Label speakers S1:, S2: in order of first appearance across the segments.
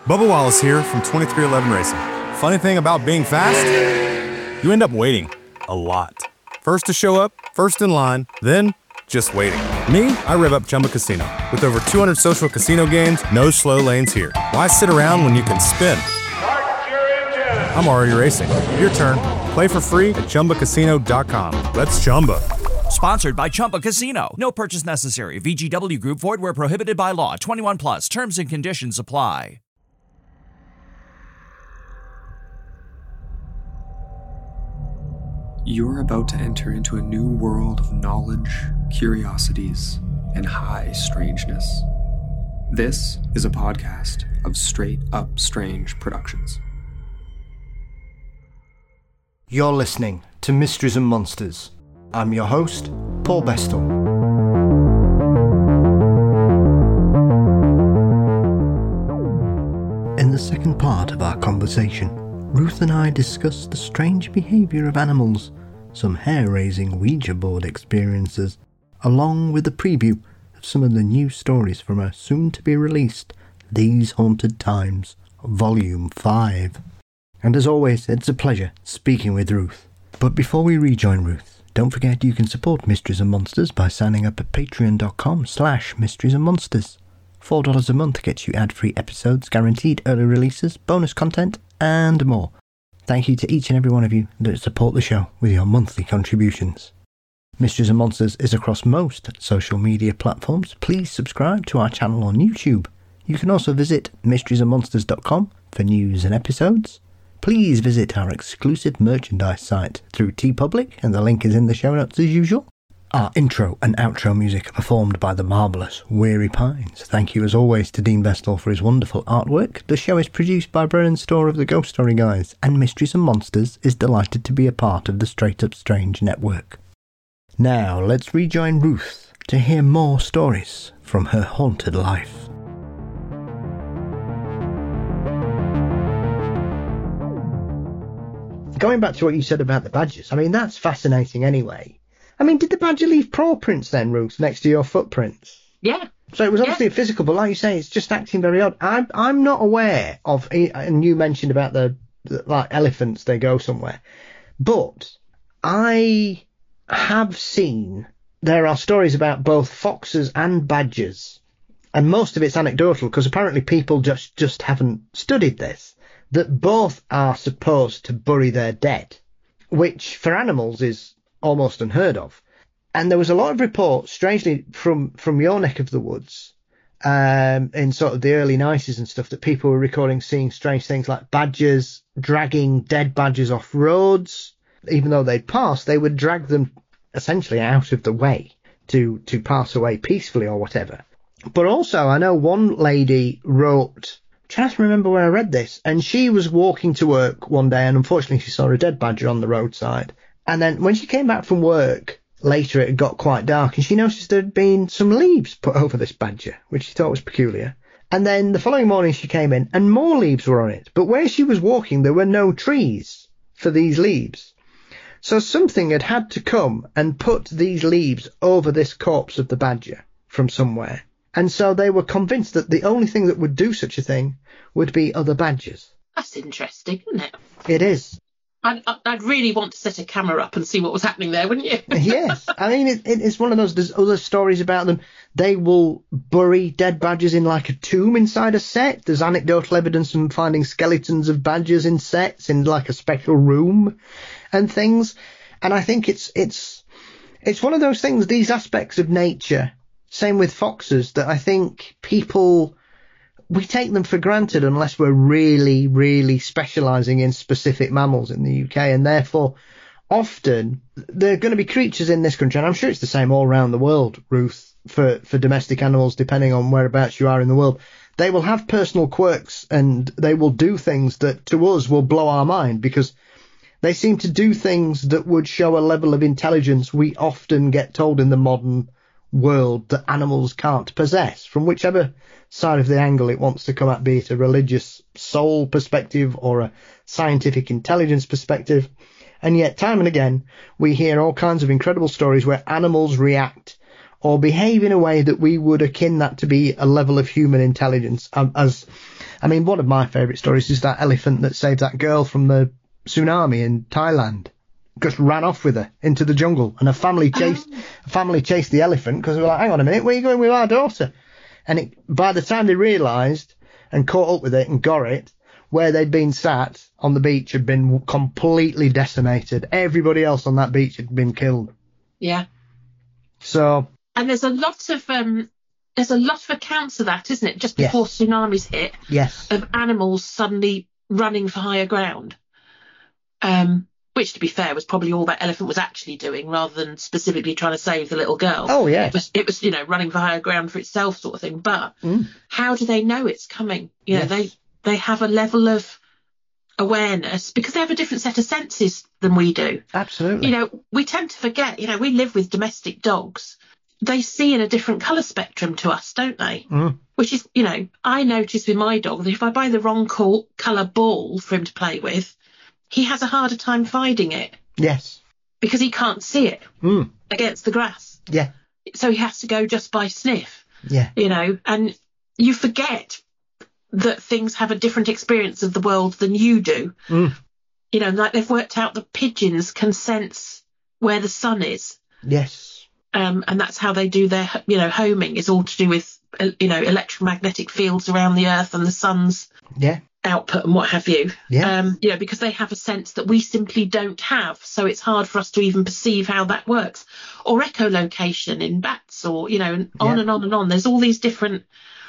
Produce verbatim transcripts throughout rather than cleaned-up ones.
S1: Bubba Wallace here from twenty-three eleven Racing. Funny thing about being fast, you end up waiting a lot. First to show up, first in line, then just waiting. Me, I rev up Chumba Casino. With over two hundred social casino games, no slow lanes here. Why sit around when you can spin? I'm already racing. Your turn. Play for free at Chumba Casino dot com. Let's Chumba.
S2: Sponsored by Chumba Casino. No purchase necessary. V G W Group. Void where prohibited by law. twenty-one plus. Terms and conditions apply.
S3: You're about to enter into a new world of knowledge, curiosities, and high strangeness. This is a podcast of Straight Up Strange Productions.
S4: You're listening to Mysteries and Monsters. I'm your host, Paul Bestel. In the second part of our conversation, Ruth and I discussed the strange behaviour of animals, some hair-raising Ouija board experiences, along with a preview of some of the new stories from our soon-to-be-released These Haunted Times, Volume five. And as always, it's a pleasure speaking with Ruth. But before we rejoin Ruth, don't forget you can support Mysteries and Monsters by signing up at patreon.com slash mysteries and monsters. four dollars a month gets you ad-free episodes, guaranteed early releases, bonus content, and more. Thank you to each and every one of you that support the show with your monthly contributions. Mysteries and Monsters is across most social media platforms. Please subscribe to our channel on YouTube. You can also visit mysteries and monsters dot com for news and episodes. Please visit our exclusive merchandise site through TeePublic, and the link is in the show notes as usual. Our intro and outro music are performed by the marvellous Weary Pines. Thank you as always to Dean Vestal for his wonderful artwork. The show is produced by Brennan Storr of the Ghost Story Guys, and Mysteries and Monsters is delighted to be a part of the Straight Up Strange network. Now let's rejoin Ruth to hear more stories from her haunted life. Going back to what you said about the badgers, I mean, that's fascinating anyway. I mean, did the badger leave paw prints then, Ruth, next to your footprints?
S5: Yeah.
S4: So it was obviously
S5: yeah.
S4: a physical, but like you say, it's just acting very odd. I'm I'm not aware of, and you mentioned about the, the like elephants, they go somewhere, but I have seen there are stories about both foxes and badgers, and most of it's anecdotal because apparently people just just haven't studied this, that both are supposed to bury their dead, which for animals is almost unheard of. And there was a lot of reports, strangely, from, from your neck of the woods, um, in sort of the early nineties and stuff, that people were recording seeing strange things like badgers dragging dead badgers off roads. Even though they'd passed, they would drag them essentially out of the way to, to pass away peacefully or whatever. But also, I know one lady wrote, I'm trying to remember where I read this, and she was walking to work one day and unfortunately she saw a dead badger on the roadside. And then when she came back from work, later it had got quite dark, and she noticed there had been some leaves put over this badger, which she thought was peculiar. And then the following morning she came in, and more leaves were on it. But where she was walking, there were no trees for these leaves. So something had had to come and put these leaves over this corpse of the badger from somewhere. And so they were convinced that the only thing that would do such a thing would be other badgers.
S5: That's interesting, isn't it?
S4: It is.
S5: I'd, I'd really want to set a camera up and see what was happening there, wouldn't you?
S4: Yes. I mean, it, it, it's one of those, there's other stories about them. They will bury dead badgers in like a tomb inside a set. There's anecdotal evidence from finding skeletons of badgers in sets in like a special room and things. And I think it's, it's, it's one of those things, these aspects of nature, same with foxes, that I think people, we take them for granted unless we're really, really specialising in specific mammals in the U K, and therefore often there are going to be creatures in this country, and I'm sure it's the same all around the world, Ruth, for, for domestic animals, depending on whereabouts you are in the world. They will have personal quirks and they will do things that to us will blow our mind because they seem to do things that would show a level of intelligence we often get told in the modern world that animals can't possess, from whichever side of the angle it wants to come at, be it a religious soul perspective or a scientific intelligence perspective. And yet time and again we hear all kinds of incredible stories where animals react or behave in a way that we would akin that to be a level of human intelligence. Um, as I mean, one of my favourite stories is that elephant that saved that girl from the tsunami in Thailand. Just ran off with her into the jungle, and her family chased oh. her family chased the elephant because they were like, hang on a minute, where are you going with our daughter? And it, by the time they realised and caught up with it and got it, where they'd been sat on the beach had been completely decimated. Everybody else on that beach had been killed.
S5: Yeah.
S4: So.
S5: And there's a lot of um, there's a lot of accounts of that, isn't it? Just before
S4: yes.
S5: tsunamis hit.
S4: Yes.
S5: Of animals suddenly running for higher ground. Um. Which, to be fair, was probably all that elephant was actually doing, rather than specifically trying to save the little girl.
S4: Oh, yeah.
S5: It was, it was you know, running for higher ground for itself sort of thing. But
S4: mm.
S5: how do they know it's coming? You know,
S4: yes.
S5: they they have a level of awareness because they have a different set of senses than we do.
S4: Absolutely.
S5: You know, we tend to forget, you know, we live with domestic dogs. They see in a different colour spectrum to us, don't they?
S4: Mm.
S5: Which is, you know, I notice with my dog that if I buy the wrong colour ball for him to play with, he has a harder time finding it.
S4: Yes.
S5: Because he can't see it
S4: mm.
S5: against the grass.
S4: Yeah.
S5: So he has to go just by sniff.
S4: Yeah.
S5: You know, and you forget that things have a different experience of the world than you do.
S4: Mm.
S5: You know, like they've worked out the pigeons can sense where the sun is.
S4: Yes.
S5: Um, and that's how they do their, you know, homing is all to do with, you know, electromagnetic fields around the earth and the sun's
S4: yeah.
S5: output and what have you.
S4: Yeah.
S5: Um, you know, because they have a sense that we simply don't have. So it's hard for us to even perceive how that works. Or echolocation in bats, or, you know, and on
S4: yeah.
S5: and on and on. There's all these different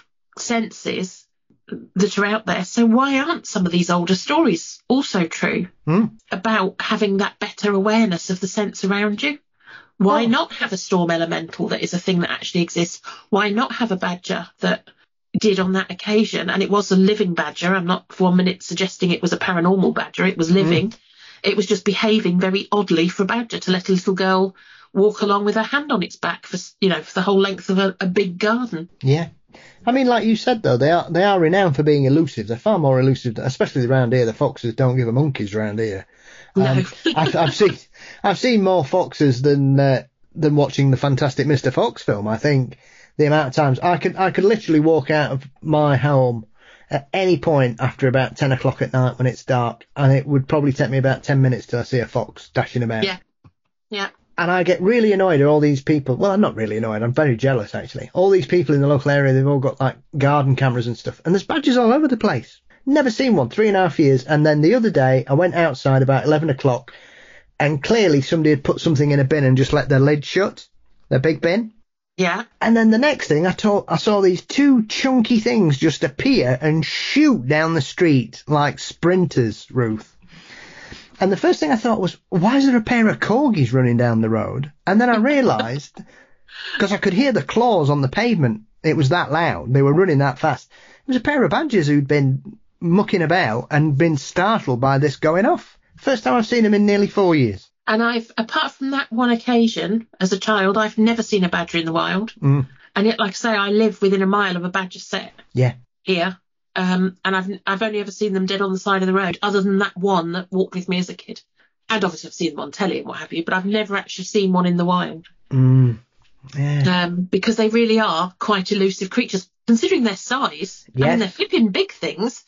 S5: senses that are out there. So why aren't some of these older stories also true
S4: mm.
S5: about having that better awareness of the sense around you? Why
S4: oh.
S5: not have a storm elemental that is a thing that actually exists? Why not have a badger that did on that occasion? And it was a living badger. I'm not for one minute suggesting it was a paranormal badger. It was living. Mm. It was just behaving very oddly for a badger to let a little girl walk along with her hand on its back for, you know, for the whole length of a, a big garden.
S4: Yeah. I mean, like you said, though, they are they are renowned for being elusive. They're far more elusive, especially around here. The foxes don't give a monkeys around here.
S5: No.
S4: Um, I've, I've seen I've seen more foxes than uh, than watching the Fantastic Mister Fox film. I think the amount of times I could I could literally walk out of my home at any point after about ten o'clock at night when it's dark, and it would probably take me about ten minutes till I see a fox dashing about.
S5: Yeah, yeah.
S4: And I get really annoyed at all these people. Well, I'm not really annoyed. I'm very jealous, actually. All these people in the local area, they've all got, like, garden cameras and stuff. And there's badgers all over the place. Never seen one. Three and a half years. And then the other day, I went outside about eleven o'clock, and clearly somebody had put something in a bin and just let their lid shut. Their big bin.
S5: Yeah.
S4: And then the next thing, I, ta- I saw these two chunky things just appear and shoot down the street like sprinters, Ruth. And the first thing I thought was, why is there a pair of corgis running down the road? And then I realised, because I could hear the claws on the pavement, it was that loud, they were running that fast. It was a pair of badgers who'd been mucking about and been startled by this going off. First time I've seen them in nearly four years.
S5: And I've, apart from that one occasion, as a child, I've never seen a badger in the wild.
S4: Mm.
S5: And yet, like I say, I live within a mile of a badger set.
S4: Yeah.
S5: Here. Um, and I've I've only ever seen them dead on the side of the road, other than that one that walked with me as a kid. And obviously I've seen them on telly and what have you, but I've never actually seen one in the wild.
S4: Mm. Yeah.
S5: Um, because they really are quite elusive creatures, considering their size.
S4: Yes.
S5: I mean, they're flipping big things,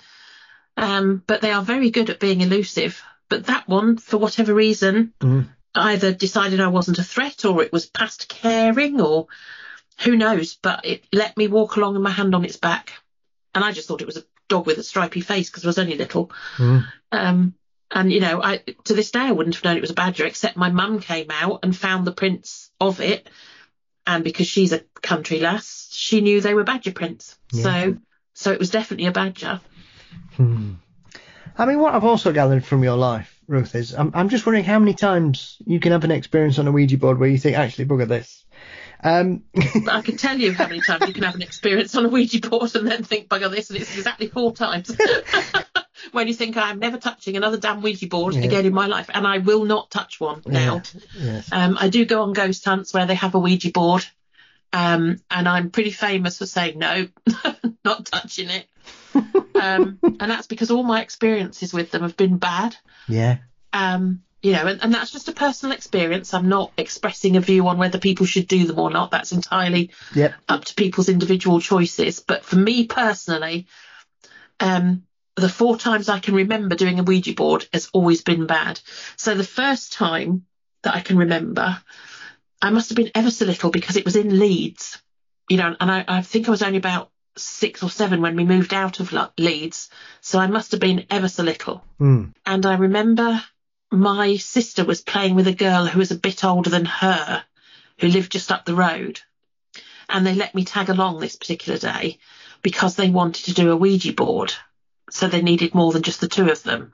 S5: um, but they are very good at being elusive. But that one, for whatever reason,
S4: mm.
S5: either decided I wasn't a threat, or it was past caring, or who knows, but it let me walk along with my hand on its back. And I just thought it was a dog with a stripy face because I was only little.
S4: Mm.
S5: Um, and, you know, I to this day I wouldn't have known it was a badger, except my mum came out and found the prints of it. And because she's a country lass, she knew they were badger prints.
S4: Yeah.
S5: So so it was definitely a badger.
S4: Hmm. I mean, what I've also gathered from your life, Ruth, is I'm, I'm just wondering how many times you can have an experience on a Ouija board where you think, actually, bugger this. Um,
S5: but I can tell you how many times you can have an experience on a Ouija board and then think, bugger this, and it's exactly four times. When you think, I'm never touching another damn Ouija board
S4: yeah.
S5: again in my life, and I will not touch one now.
S4: Yeah. Yes.
S5: Um, I do go on ghost hunts where they have a Ouija board, um, and I'm pretty famous for saying, no, not touching it. um, and that's because all my experiences with them have been bad.
S4: Yeah.
S5: Um, You know, and, and that's just a personal experience. I'm not expressing a view on whether people should do them or not. That's entirely
S4: yep.
S5: up to people's individual choices. But for me personally, Um, the four times I can remember doing a Ouija board has always been bad. So the first time that I can remember, I must have been ever so little because it was in Leeds, you know, and I, I think I was only about six or seven when we moved out of Leeds. So I must have been ever so little.
S4: Mm.
S5: And I remember my sister was playing with a girl who was a bit older than her, who lived just up the road. And they let me tag along this particular day because they wanted to do a Ouija board. So they needed more than just the two of them.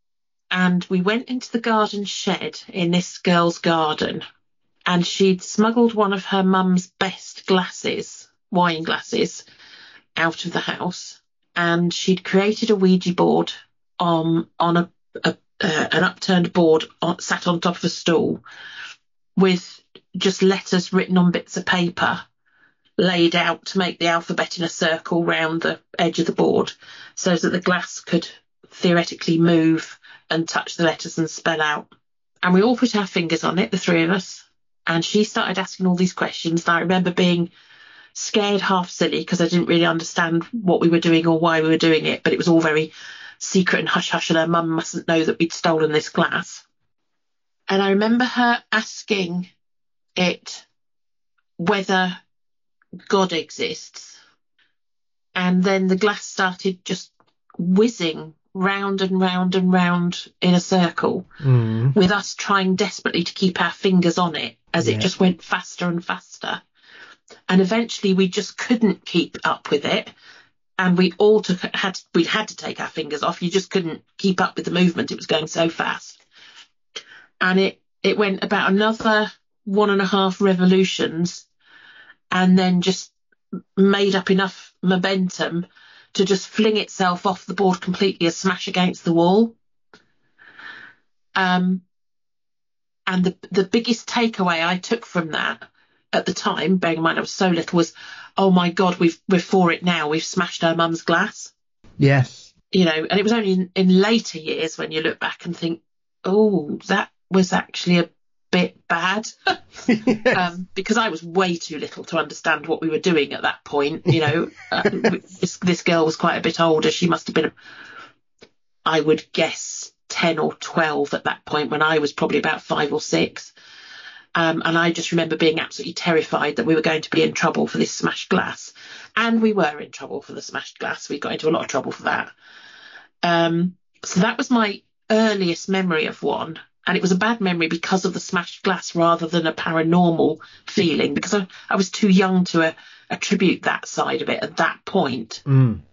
S5: And we went into the garden shed in this girl's garden, and she'd smuggled one of her mum's best glasses, wine glasses, out of the house. And she'd created a Ouija board on, on a, a uh, an upturned board on, sat on top of a stool with just letters written on bits of paper laid out to make the alphabet in a circle round the edge of the board so that the glass could theoretically move and touch the letters and spell out. And we all put our fingers on it, the three of us, and she started asking all these questions. And I remember being scared, half silly, because I didn't really understand what we were doing or why we were doing it, but it was all very secret and hush-hush, and her mum mustn't know that we'd stolen this glass. And I remember her asking it whether God exists, and then the glass started just whizzing round and round and round in a circle,
S4: Mm.
S5: with us trying desperately to keep our fingers on it as
S4: Yeah.
S5: it just went faster and faster. And eventually we just couldn't keep up with it, and we all took had we had to take our fingers off. You just couldn't keep up with the movement, it was going so fast. And it it went about another one and a half revolutions, and then just made up enough momentum to just fling itself off the board completely and smash against the wall. Um, and the the biggest takeaway I took from that at the time, bearing in mind I was so little, was, oh my God, we've, we're for it now. We've smashed our mum's glass.
S4: Yes.
S5: You know, and it was only in, in later years when you look back and think, oh, that was actually a bit bad.
S4: Yes.
S5: Um, because I was way too little to understand what we were doing at that point. You know, uh, this, this girl was quite a bit older. She must have been, I would guess, ten or twelve at that point, when I was probably about five or six. Um, and I just remember being absolutely terrified that we were going to be in trouble for this smashed glass. And we were in trouble for the smashed glass. We got into a lot of trouble for that. Um, so that was my earliest memory of one. And it was a bad memory because of the smashed glass rather than a paranormal feeling, because I, I was too young to uh, attribute that side of it at that point.
S4: Mm.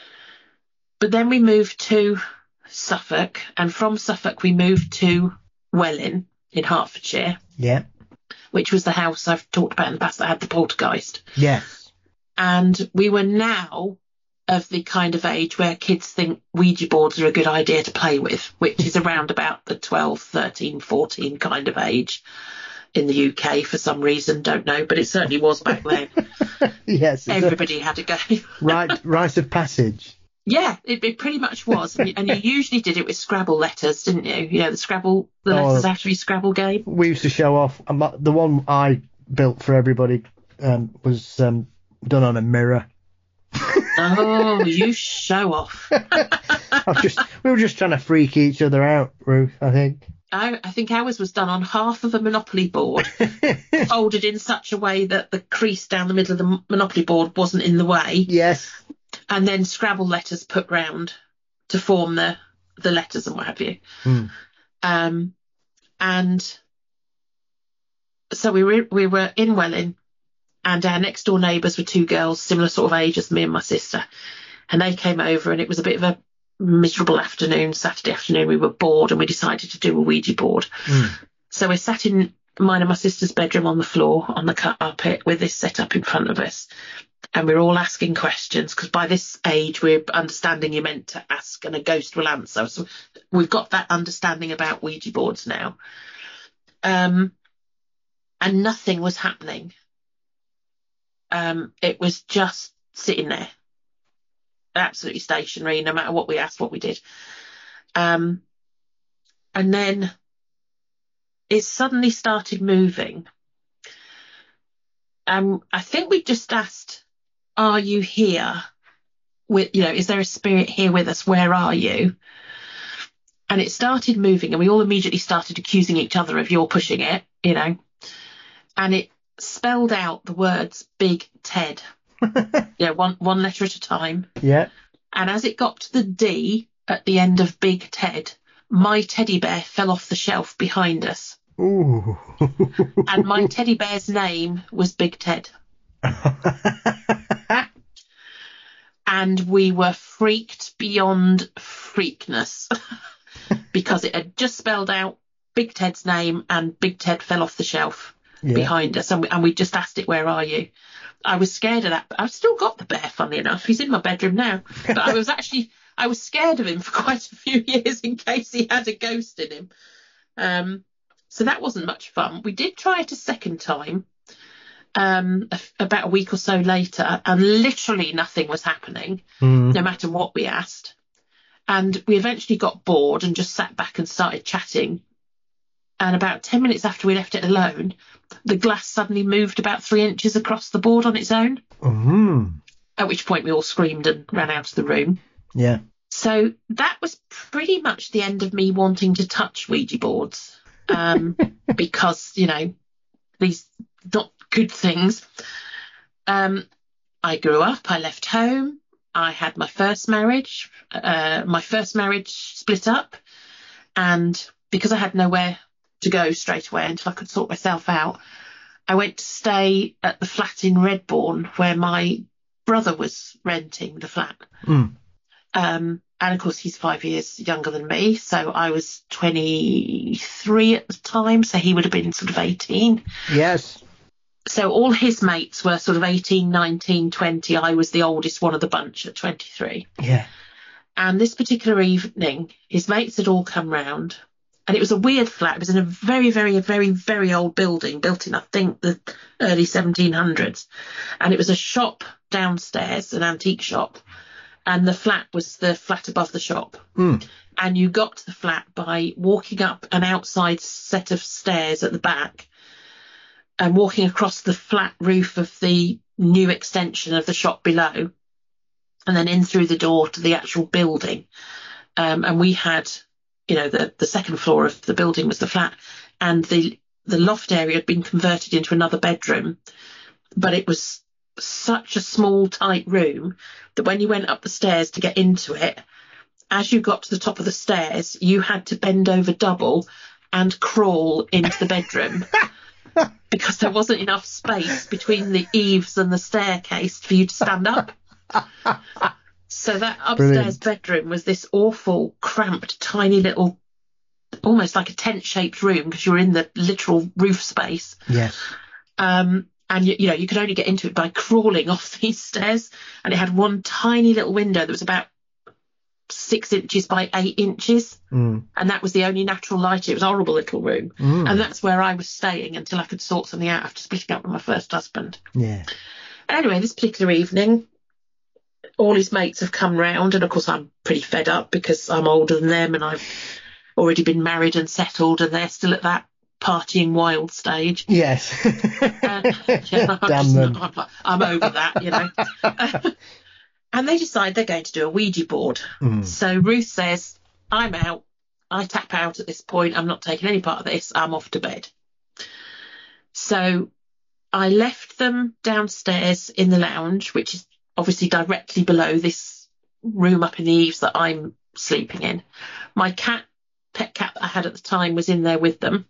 S5: But then we moved to Suffolk, and from Suffolk we moved to Welwyn in Hertfordshire,
S4: Yeah.
S5: which was the house I've talked about in the past that had the poltergeist.
S4: Yes.
S5: And we were now of the kind of age where kids think Ouija boards are a good idea to play with, which is around about the twelve, thirteen, fourteen kind of age in the U K for some reason, don't know, but it certainly was back then.
S4: Yes. It's
S5: Everybody had a go.
S4: a right, rite of passage.
S5: Yeah, it, it pretty much was. And you, and you usually did it with Scrabble letters, didn't you? You know, the Scrabble, the
S4: Oh.
S5: letters after your Scrabble game.
S4: We used to show off. um, The one I built for everybody um, was um, done on a mirror.
S5: Oh, you show off.
S4: I was just, we were just trying to freak each other out, Ruth, I think.
S5: I, I think ours was done on half of a Monopoly board, folded in such a way that the crease down the middle of the Monopoly board wasn't in the way,
S4: Yes.
S5: and then Scrabble letters put round to form the, the letters and what have you.
S4: Mm.
S5: Um, and so we were, we were in Welwyn, and our next door neighbours were two girls, similar sort of age as me and my sister. And they came over, and it was a bit of a miserable afternoon, Saturday afternoon. We were bored, and we decided to do a Ouija board.
S4: Mm.
S5: So we're sat in mine and my sister's bedroom on the floor, on the carpet, with this set up in front of us. And we're all asking questions, because by this age, we're understanding you're meant to ask and a ghost will answer. So we've got that understanding about Ouija boards now. Um, and nothing was happening. Um, it was just sitting there, absolutely stationary, no matter what we asked, what we did. Um, and then it suddenly started moving. Um, I think we just asked, "Are you here?" with, you know, is there a spirit here with us? Where are you? And it started moving, and we all immediately started accusing each other of you're pushing it, you know. And it spelled out the words Big Ted, you know, one, one letter at a time.
S4: Yeah.
S5: And as it got to the D at the end of Big Ted, my teddy bear fell off the shelf behind us.
S4: Ooh.
S5: And my teddy bear's name was Big Ted. And we were freaked beyond freakness because it had just spelled out Big Ted's name and Big Ted fell off the shelf yeah. behind us. And we, and we just asked it, where are you? I was scared of that, but I've still got the bear, funnily enough. He's in my bedroom now. But I was actually, I was scared of him for quite a few years in case he had a ghost in him. Um, so that wasn't much fun. We did try it a second time. Um, a, about a week or so later, and literally nothing was happening, mm. no matter what we asked. And we eventually got bored and just sat back and started chatting. And about ten minutes after we left it alone, the glass suddenly moved about three inches across the board on its own. Mm. At which point we all screamed and ran out of the room.
S4: Yeah.
S5: So that was pretty much the end of me wanting to touch Ouija boards, um, because, you know, these not good things. Um, I grew up, I left home, I had my first marriage, uh, my first marriage split up, and because I had nowhere to go straight away until I could sort myself out, I went to stay at the flat in Redbourne where my brother was renting the flat. Mm. Um, and of course he's five years younger than me, so I was twenty-three at the time, so he would have been sort of eighteen.
S4: Yes.
S5: So all his mates were sort of eighteen, nineteen, twenty. I was the oldest one of the bunch at twenty-three.
S4: Yeah.
S5: And this particular evening, his mates had all come round, and it was a weird flat. It was in a very, very, very, very old building, built in, I think, the early seventeen hundreds. And it was a shop downstairs, an antique shop, and the flat was the flat above the shop. Mm. And you got to the flat by walking up an outside set of stairs at the back, and walking across the flat roof of the new extension of the shop below, and then in through the door to the actual building. Um, and we had, you know, the, the second floor of the building was the flat, and the, the loft area had been converted into another bedroom. But it was such a small, tight room that when you went up the stairs to get into it, as you got to the top of the stairs, you had to bend over double and crawl into the bedroom. Because there wasn't enough space between the eaves and the staircase for you to stand up. So that upstairs Brilliant. bedroom was this awful, cramped, tiny little, almost like a tent-shaped room because you were in the literal roof space.
S4: Yes.
S5: Um, and, you, you know, you could only get into it by crawling off these stairs. And it had one tiny little window that was about six inches by eight inches. Mm. And that was the only natural light. It was a horrible little room. Mm. And that's where I was staying until I could sort something out after splitting up with my first husband.
S4: Yeah.
S5: Anyway, this particular evening, all his mates have come round. And of course, I'm pretty fed up because I'm older than them and I've already been married and settled, and they're still at that partying wild stage.
S4: Yes.
S5: uh, yeah, I'm,
S4: Damn
S5: just,
S4: them.
S5: I'm, I'm over that, you know. And they decide they're going to do a Ouija board. Mm. So Ruth says, I'm out. I tap out at this point. I'm not taking any part of this. I'm off to bed. So I left them downstairs in the lounge, which is obviously directly below this room up in the eaves that I'm sleeping in. My cat, pet cat that I had at the time, was in there with them.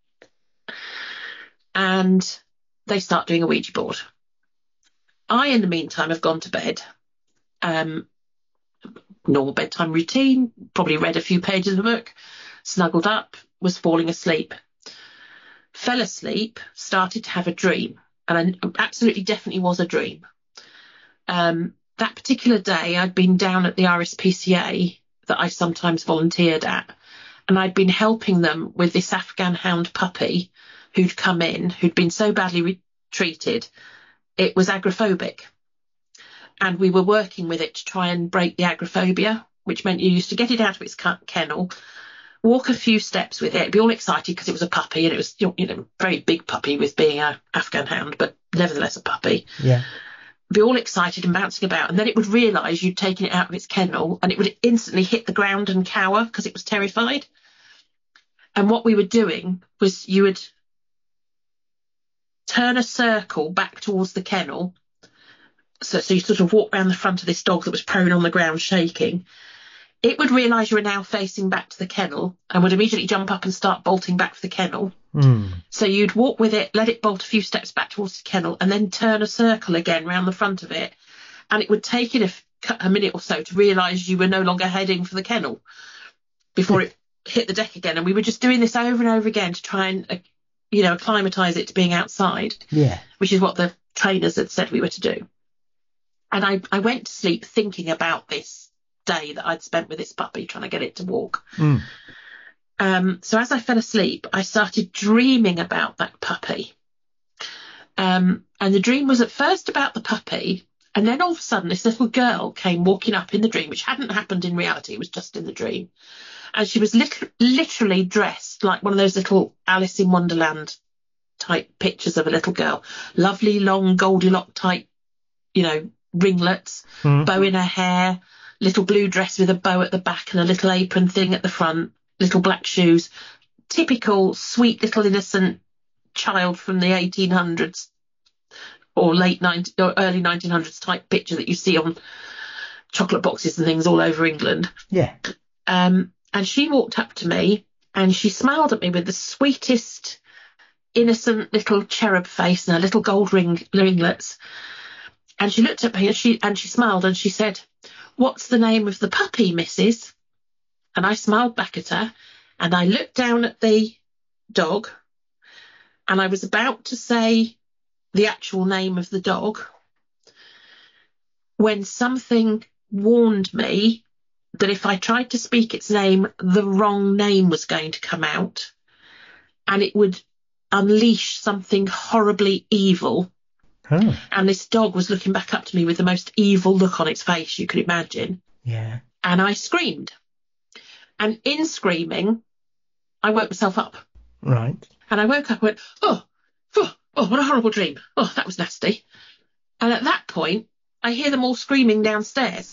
S5: And they start doing a Ouija board. I, in the meantime, have gone to bed. Um, normal bedtime routine, probably read a few pages of a book, snuggled up, was falling asleep. Fell asleep, started to have a dream, and I absolutely definitely was a dream. Um, that particular day, I'd been down at the R S P C A that I sometimes volunteered at, and I'd been helping them with this Afghan hound puppy who'd come in, who'd been so badly re- treated, it was agoraphobic. And we were working with it to try and break the agoraphobia, which meant you used to get it out of its kennel, walk a few steps with it, be all excited because it was a puppy, and it was, you know, a very big puppy with being a Afghan hound, but nevertheless a puppy.
S4: Yeah.
S5: be all excited and bouncing about, and then it would realise you'd taken it out of its kennel, and it would instantly hit the ground and cower because it was terrified. And what we were doing was you would turn a circle back towards the kennel. So, so you sort of walk around the front of this dog that was prone on the ground shaking. It would realise you were now facing back to the kennel and would immediately jump up and start bolting back for the kennel.
S4: Mm.
S5: So you'd walk with it, let it bolt a few steps back towards the kennel, and then turn a circle again round the front of it. And it would take it a, a minute or so to realise you were no longer heading for the kennel before it hit the deck again. And we were just doing this over and over again to try and, uh, you know, acclimatise it to being outside,
S4: Yeah.
S5: which is what the trainers had said we were to do. And I, I went to sleep thinking about this day that I'd spent with this puppy, trying to get it to walk.
S4: Mm.
S5: Um, so as I fell asleep, I started dreaming about that puppy. Um, and the dream was at first about the puppy, and then all of a sudden this little girl came walking up in the dream, which hadn't happened in reality, it was just in the dream. And she was lit- literally dressed like one of those little Alice in Wonderland type pictures of a little girl. Lovely, long, Goldilocks type, you know, ringlets,
S4: Mm.
S5: bow in her hair, little blue dress with a bow at the back and a little apron thing at the front, little black shoes. Typical sweet little innocent child from the eighteen hundreds or late nineteen or early nineteen hundreds type picture that you see on chocolate boxes and things all over England.
S4: Yeah.
S5: Um, and she walked up to me and she smiled at me with the sweetest, innocent little cherub face and her little gold ring ringlets. And she looked at me and she and she smiled and she said, "What's the name of the puppy, missus?" And I smiled back at her and I looked down at the dog and I was about to say the actual name of the dog when something warned me that if I tried to speak its name, the wrong name was going to come out and it would unleash something horribly evil.
S4: Oh.
S5: And this dog was looking back up to me with the most evil look on its face you could imagine.
S4: Yeah.
S5: And I screamed. And in screaming, I woke myself up.
S4: Right.
S5: And I woke up and went, oh, oh, oh, what a horrible dream. Oh, that was nasty. And at that point, I hear them all screaming downstairs.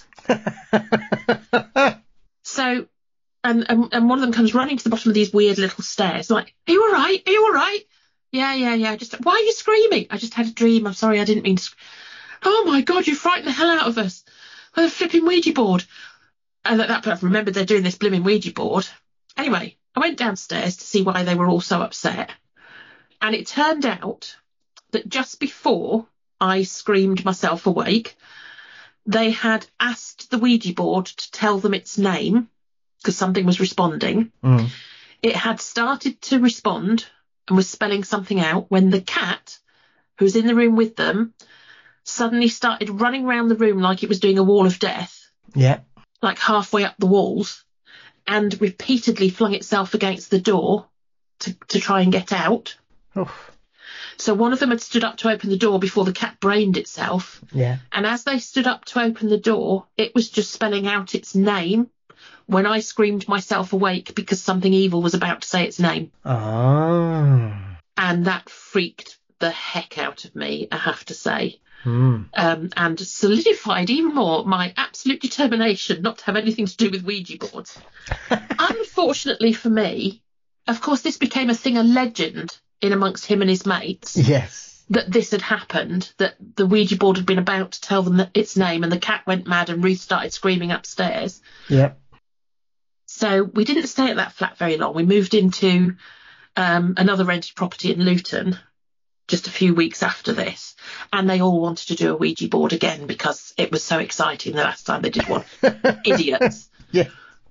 S5: So, and, and and one of them comes running to the bottom of these weird little stairs. Like, are you all right? Are you all right? Yeah, yeah, yeah. Just, why are you screaming? I just had a dream. I'm sorry, I didn't mean to. Sc- oh my God, you frightened the hell out of us with a flipping Ouija board. And at that point, I remembered they're doing this blooming Ouija board. Anyway, I went downstairs to see why they were all so upset. And it turned out that just before I screamed myself awake, they had asked the Ouija board to tell them its name because something was responding.
S4: Mm.
S5: It had started to respond and was spelling something out when the cat, who was in the room with them, suddenly started running around the room like it was doing a wall of death,
S4: Yeah.
S5: like halfway up the walls, and repeatedly flung itself against the door to, to try and get out.
S4: Oof.
S5: So one of them had stood up to open the door before the cat brained itself.
S4: Yeah.
S5: And as they stood up to open the door, it was just spelling out its name when I screamed myself awake because something evil was about to say its name.
S4: Oh.
S5: And that freaked the heck out of me, I have to say.
S4: Mm.
S5: Um, and solidified even more my absolute determination not to have anything to do with Ouija boards. Unfortunately for me, of course, this became a thing, a legend in amongst him and his mates,
S4: Yes.
S5: that this had happened, that the Ouija board had been about to tell them that its name, and the cat went mad and Ruth started screaming upstairs.
S4: Yep.
S5: So we didn't stay at that flat very long. We moved into um, another rented property in Luton just a few weeks after this, and they all wanted to do a Ouija board again because it was so exciting the last time they did one. Idiots.
S4: Yeah.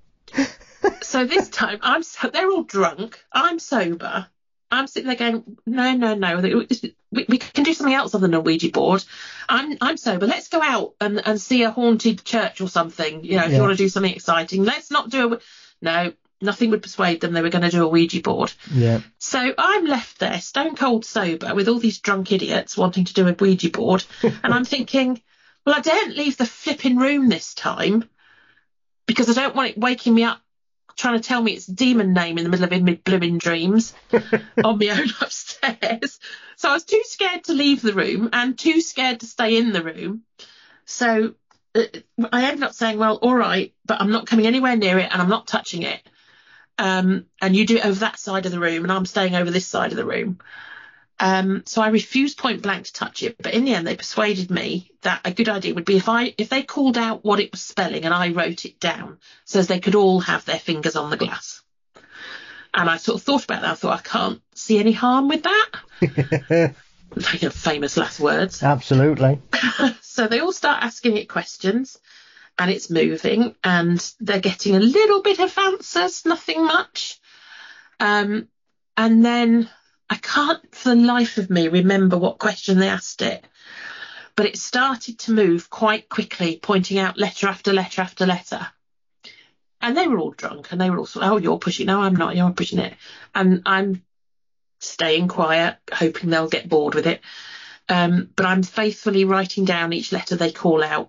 S5: So this time, I'm so, they're all drunk. I'm sober. I'm sitting there going, no, no, no. We, we can do something else other than a Ouija board. I'm I'm sober. Let's go out and, and see a haunted church or something. You know, if
S4: Yeah.
S5: you want to do something exciting, let's not do a. No, nothing would persuade them they were going to do a Ouija board.
S4: Yeah.
S5: So I'm left there, stone cold sober, with all these drunk idiots wanting to do a Ouija board. And I'm thinking, well, I daren't leave the flipping room this time because I don't want it waking me up trying to tell me its demon name in the middle of my blooming dreams on my own upstairs. So I was too scared to leave the room and too scared to stay in the room. So uh, I ended up saying, well, all right, but I'm not coming anywhere near it and I'm not touching it. Um, and you do it over that side of the room and I'm staying over this side of the room. Um, so I refused point blank to touch it. But in the end, they persuaded me that a good idea would be if I if they called out what it was spelling and I wrote it down so as they could all have their fingers on the glass. And I sort of thought about that. I thought, I can't see any harm with that. Like a famous last words.
S4: Absolutely.
S5: So they all start asking it questions and it's moving and they're getting a little bit of answers, nothing much. Um, and then I can't for the life of me remember what question they asked it, but it started to move quite quickly, pointing out letter after letter after letter. And they were all drunk and they were all sort of, oh, you're pushing. No, I'm not. You're pushing it. And I'm staying quiet, hoping they'll get bored with it. Um, but I'm faithfully writing down each letter they call out.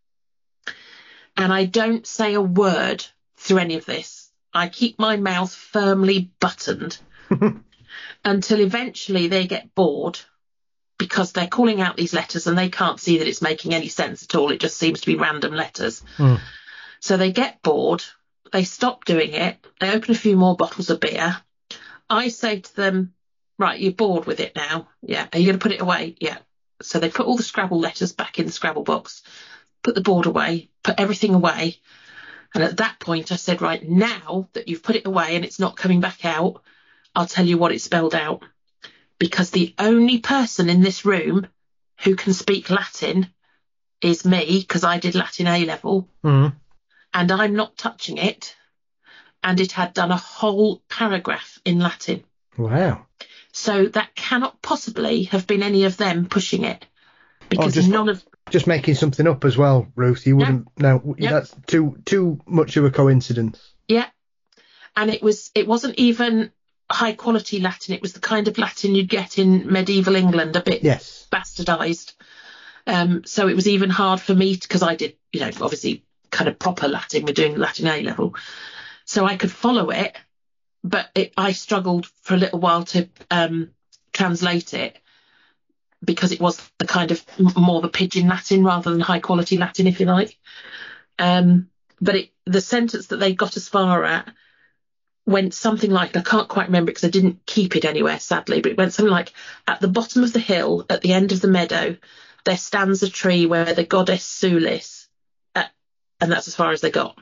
S5: And I don't say a word through any of this. I keep my mouth firmly buttoned until eventually they get bored because they're calling out these letters and they can't see that it's making any sense at all. It just seems to be random letters. Mm. So they get bored. They stop doing it. They open a few more bottles of beer. I say to them, right, you're bored with it now. Yeah. Are you going to put it away? Yeah. So they put all the Scrabble letters back in the Scrabble box, put the board away, put everything away. And at that point I said, right, now that you've put it away and it's not coming back out, I'll tell you what it spelled out. Because the only person in this room who can speak Latin is me, because I did Latin A level. Mm. And I'm not touching it. And it had done a whole paragraph in Latin.
S4: Wow.
S5: So that cannot possibly have been any of them pushing it. Because
S4: just,
S5: none of...
S4: Just making something up as well, Ruth. You wouldn't... No, no yep. That's too too much of a coincidence.
S5: Yeah. And it, was, it wasn't even high quality Latin. It was the kind of Latin you'd get in medieval England, a bit
S4: yes.
S5: bastardized. Um, so it was even hard for me, because I did, you know, obviously kind of proper Latin. We're doing Latin A level. So I could follow it, but it, I struggled for a little while to um, translate it because it was the kind of more the pidgin Latin rather than high quality Latin, if you like. Um, but it, the sentence that they got as far at went something like, I can't quite remember it because I didn't keep it anywhere, sadly, but it went something like, at the bottom of the hill, at the end of the meadow, there stands a tree where the goddess Sulis, uh, and that's as far as they got.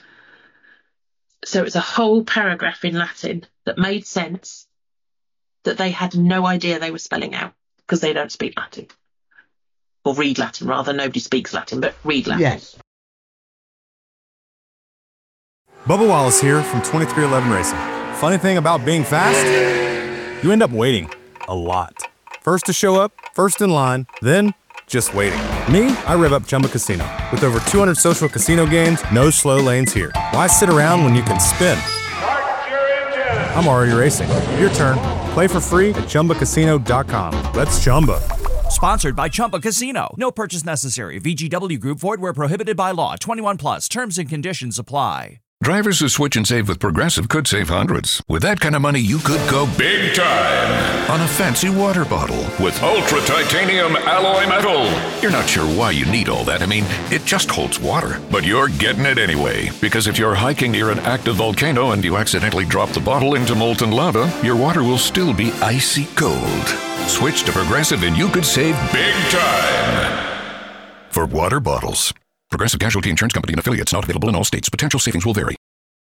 S5: So it's a whole paragraph in Latin that made sense that they had no idea they were spelling out because they don't speak Latin. Or read Latin, rather. Nobody speaks Latin, but read Latin.
S4: Yes.
S1: Bubba Wallace here from twenty-three eleven Racing. Funny thing about being fast, you end up waiting a lot. First to show up, first in line, then just waiting. Me, I rev up Chumba Casino. With over two hundred social casino games, no slow lanes here. Why sit around when you can spin?
S6: Start your engine!
S1: I'm already racing. Your turn. Play for free at chumba casino dot com. Let's Chumba.
S2: Sponsored by Chumba Casino. No purchase necessary. V G W Group. Void where prohibited by law. twenty-one plus. Terms and conditions apply.
S7: Drivers who switch and save with Progressive could save hundreds. With that kind of money, you could go big time on a fancy water bottle with ultra titanium alloy metal. You're not sure why you need all that. I mean, it just holds water. But you're getting it anyway. Because if you're hiking near an active volcano and you accidentally drop the bottle into molten lava, your water will still be icy cold. Switch to Progressive and you could save big time for water bottles. Progressive Casualty Insurance Company and affiliates, not available in all states. Potential savings will vary.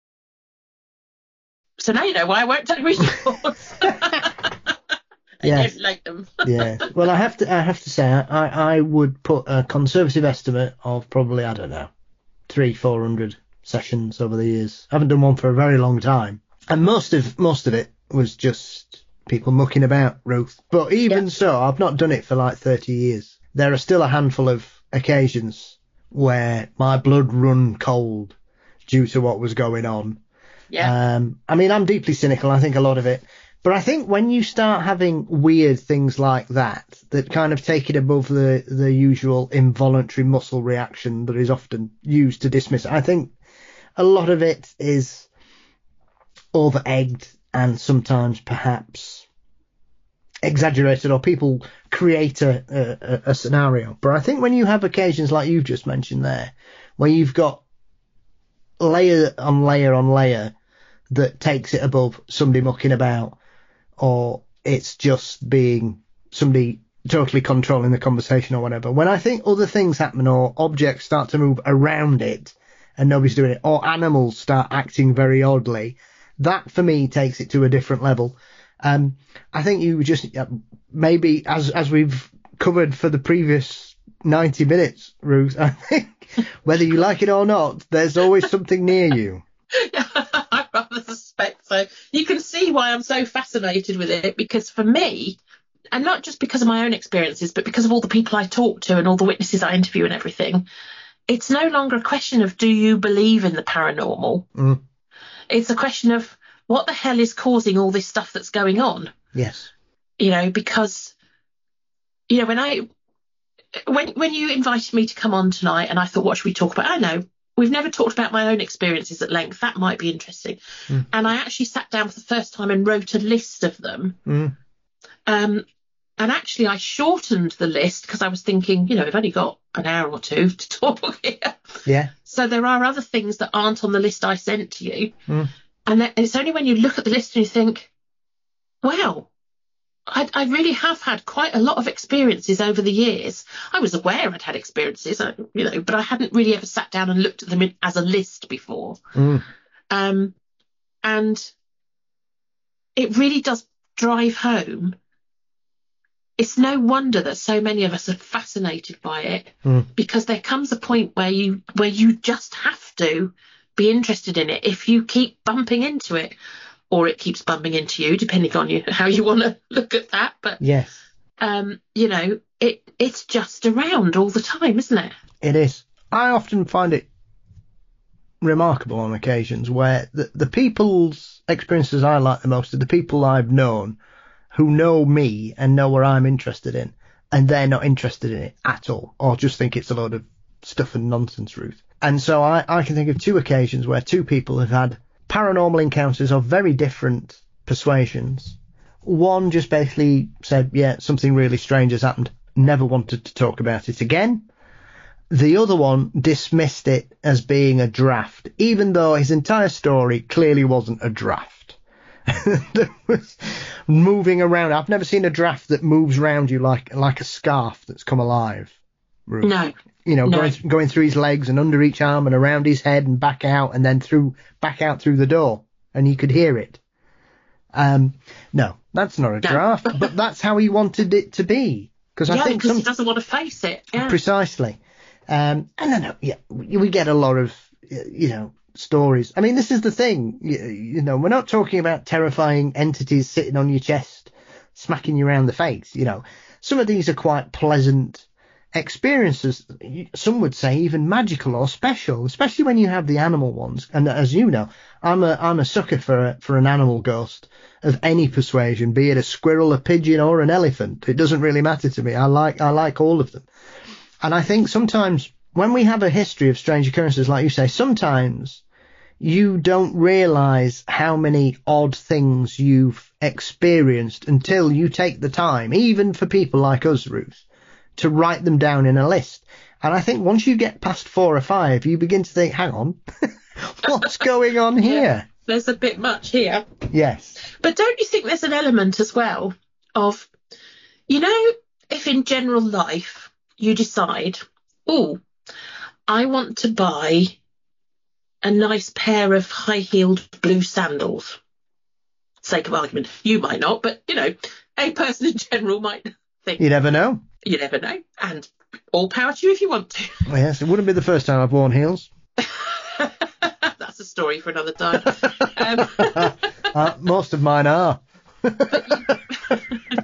S5: So now you know why I won't take reports. I
S4: yes.
S5: don't like them.
S4: Yeah. Well, I have to. I have to say, I, I would put a conservative estimate of probably, I don't know, three, four hundred sessions over the years. I haven't done one for a very long time, and most of most of it was just people mucking about, Ruth. But even yeah. so, I've not done it for like thirty years. There are still a handful of occasions where my blood run cold due to what was going on.
S5: Yeah.
S4: Um, I mean, I'm deeply cynical. I think a lot of it. But I think when you start having weird things like that, that kind of take it above the, the usual involuntary muscle reaction that is often used to dismiss it, I think a lot of it is over-egged and sometimes perhaps exaggerated, or people create a, a, a scenario. But I think when you have occasions like you've just mentioned there, where you've got layer on layer on layer that takes it above somebody mucking about, or it's just being somebody totally controlling the conversation or whatever. When I think other things happen, or objects start to move around it and nobody's doing it, or animals start acting very oddly, that for me takes it to a different level. Um, I think you just uh, maybe as as we've covered for the previous ninety minutes, Ruth, I think whether you like it or not, there's always something near you.
S5: I rather suspect so. You can see why I'm so fascinated with it, because for me, and not just because of my own experiences, but because of all the people I talk to and all the witnesses I interview and everything, it's no longer a question of do you believe in the paranormal?
S4: Mm.
S5: It's a question of what the hell is causing all this stuff that's going on?
S4: Yes.
S5: You know, because, you know, when I, when when you invited me to come on tonight and I thought, what should we talk about? I know, we've never talked about my own experiences at length. That might be interesting. Mm. And I actually sat down for the first time and wrote a list of them.
S4: Mm.
S5: Um, and actually I shortened the list because I was thinking, you know, I've only got an hour or two to talk here.
S4: Yeah.
S5: So there are other things that aren't on the list I sent to you.
S4: Mm.
S5: And then it's only when you look at the list and you think, wow, I, I really have had quite a lot of experiences over the years. I was aware I'd had experiences, you know, but I hadn't really ever sat down and looked at them in, as a list before.
S4: Mm.
S5: Um, and it really does drive home. It's no wonder that so many of us are fascinated by it,
S4: mm.
S5: because there comes a point where you where you just have to be interested in it if you keep bumping into it, or it keeps bumping into you, depending on you how you want to look at that. But
S4: yes,
S5: um, you know, it it's just around all the time, isn't it?
S4: It is. I often find it remarkable on occasions where the, the people's experiences I like the most are the people I've known who know me and know what I'm interested in, and they're not interested in it at all, or just think it's a load of stuff and nonsense, Ruth. And so I, I can think of two occasions where two people have had paranormal encounters of very different persuasions. One just basically said, yeah, something really strange has happened, never wanted to talk about it again. The other one dismissed it as being a draft, even though his entire story clearly wasn't a draft. There was moving around. I've never seen a draft that moves around you like like a scarf that's come alive, Ruth.
S5: No.
S4: You know,
S5: no.
S4: going going through his legs and under each arm and around his head and back out and then through back out through the door, and you could hear it. Um, no, that's not a
S5: no.
S4: draft, but that's how he wanted it to be. Because
S5: yeah,
S4: I think
S5: because
S4: some,
S5: he doesn't want to face it. Yeah.
S4: Precisely. Um, and then yeah, we, we get a lot of you know stories. I mean, this is the thing. You, you know, we're not talking about terrifying entities sitting on your chest, smacking you around the face. You know, some of these are quite pleasant experiences, some would say even magical or special, especially when you have the animal ones. And as you know, I'm a I'm a sucker for a, for an animal ghost of any persuasion, be it a squirrel, a pigeon, or an elephant. It doesn't really matter to me. I like I like all of them. And I think sometimes when we have a history of strange occurrences, like you say, sometimes you don't realise how many odd things you've experienced until you take the time, even for people like us, Ruth, to write them down in a list. And I think once you get past four or five, you begin to think, hang on, what's going on here?
S5: Yeah, there's a bit much here.
S4: Yes.
S5: But don't you think there's an element as well of, you know, if in general life you decide, oh, I want to buy a nice pair of high-heeled blue sandals. Sake of argument, you might not, but, you know, a person in general might think.
S4: You never know.
S5: You never know. And all power to you if you want to.
S4: Yes, it wouldn't be the first time I've worn heels.
S5: That's a story for another time. um,
S4: uh, most of mine are.
S5: but, you,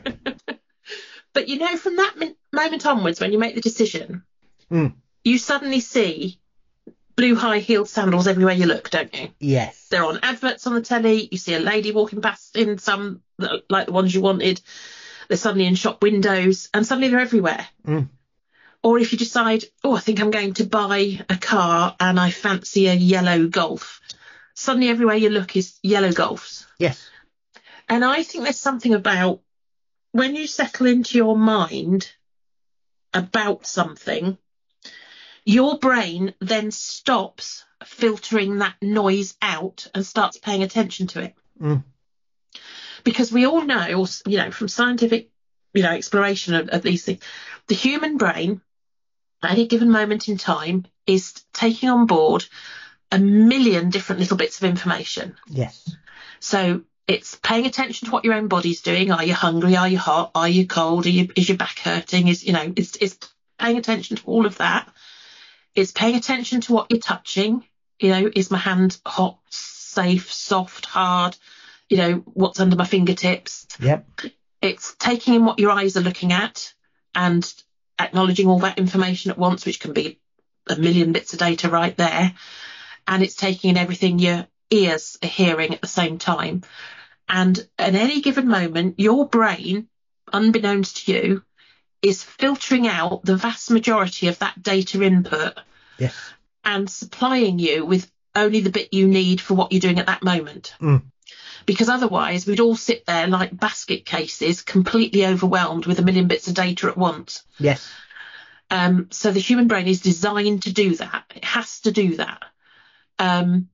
S5: but you know, from that min- moment onwards, when you make the decision,
S4: mm.
S5: you suddenly see blue high-heeled sandals everywhere you look, don't you?
S4: Yes.
S5: They're on adverts on the telly. You see a lady walking past in some, like the ones you wanted. They're suddenly in shop windows, and suddenly they're everywhere.
S4: Mm.
S5: Or if you decide, oh, I think I'm going to buy a car and I fancy a yellow Golf, suddenly everywhere you look is yellow golfs.
S4: Yes.
S5: And I think there's something about when you settle into your mind about something, your brain then stops filtering that noise out and starts paying attention to it.
S4: Mm.
S5: Because we all know, you know, from scientific, you know, exploration of, of these things, the human brain at any given moment in time is taking on board a million different little bits of information.
S4: Yes.
S5: So it's paying attention to what your own body's doing. Are you hungry? Are you hot? Are you cold? Are you, is your back hurting? Is, you know, it's, it's paying attention to all of that. It's paying attention to what you're touching. You know, is my hand hot, safe, soft, hard? You know, what's under my fingertips?
S4: Yep.
S5: It's taking in what your eyes are looking at and acknowledging all that information at once, which can be a million bits of data right there. And it's taking in everything your ears are hearing at the same time. And at any given moment, your brain, unbeknownst to you, is filtering out the vast majority of that data input.
S4: Yes.
S5: And supplying you with only the bit you need for what you're doing at that moment.
S4: Mm.
S5: Because otherwise we'd all sit there like basket cases, completely overwhelmed with a million bits of data at once.
S4: Yes.
S5: Um, so the human brain is designed to do that. It has to do that. Um,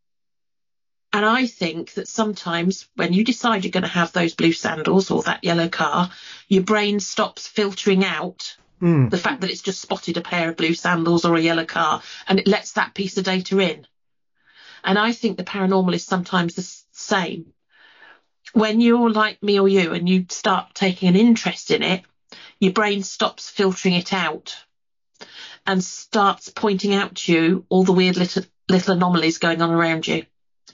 S5: and I think that sometimes when you decide you're going to have those blue sandals or that yellow car, your brain stops filtering out mm. the fact that it's just spotted a pair of blue sandals or a yellow car, and it lets that piece of data in. And I think the paranormal is sometimes the same. When you're like me or you and you start taking an interest in it, your brain stops filtering it out and starts pointing out to you all the weird little, little anomalies going on around you.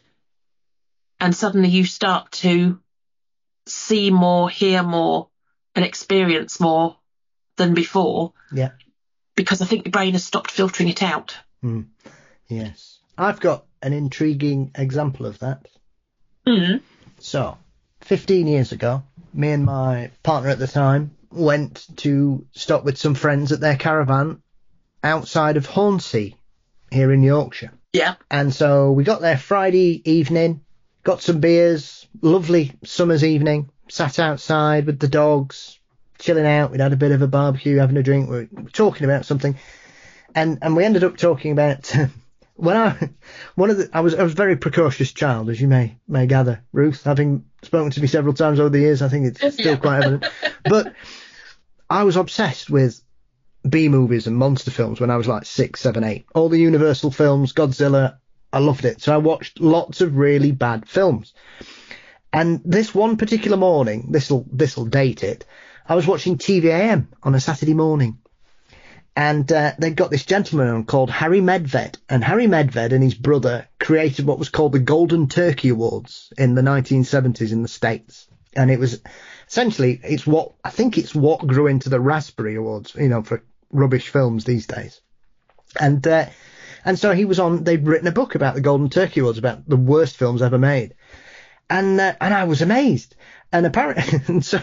S5: And suddenly you start to see more, hear more, and experience more than before.
S4: Yeah.
S5: Because I think your brain has stopped filtering it out.
S4: Mm. Yes. I've got an intriguing example of that.
S5: Mm.
S4: So, fifteen years ago, me and my partner at the time went to stop with some friends at their caravan outside of Hornsea here in Yorkshire.
S5: Yeah.
S4: And so we got there Friday evening, got some beers, lovely summer's evening, sat outside with the dogs, chilling out. We'd had a bit of a barbecue, having a drink, we were talking about something. And and we ended up talking about... When I, one of the, I was, I was a very precocious child, as you may, may gather, Ruth, having spoken to me several times over the years. I think it's still yeah. quite evident. But I was obsessed with B movies and monster films when I was like six, seven, eight. All the Universal films, Godzilla, I loved it. So I watched lots of really bad films. And this one particular morning, this'll, this'll date it, I was watching T V A M on a Saturday morning. And uh, they'd got this gentleman on called Harry Medved. And Harry Medved and his brother created what was called the Golden Turkey Awards in the nineteen seventies in the States. And it was essentially, it's what, I think it's what grew into the Raspberry Awards, you know, for rubbish films these days. And uh, and so he was on, they'd written a book about the Golden Turkey Awards, about the worst films ever made. And, uh, and I was amazed. And apparently, and so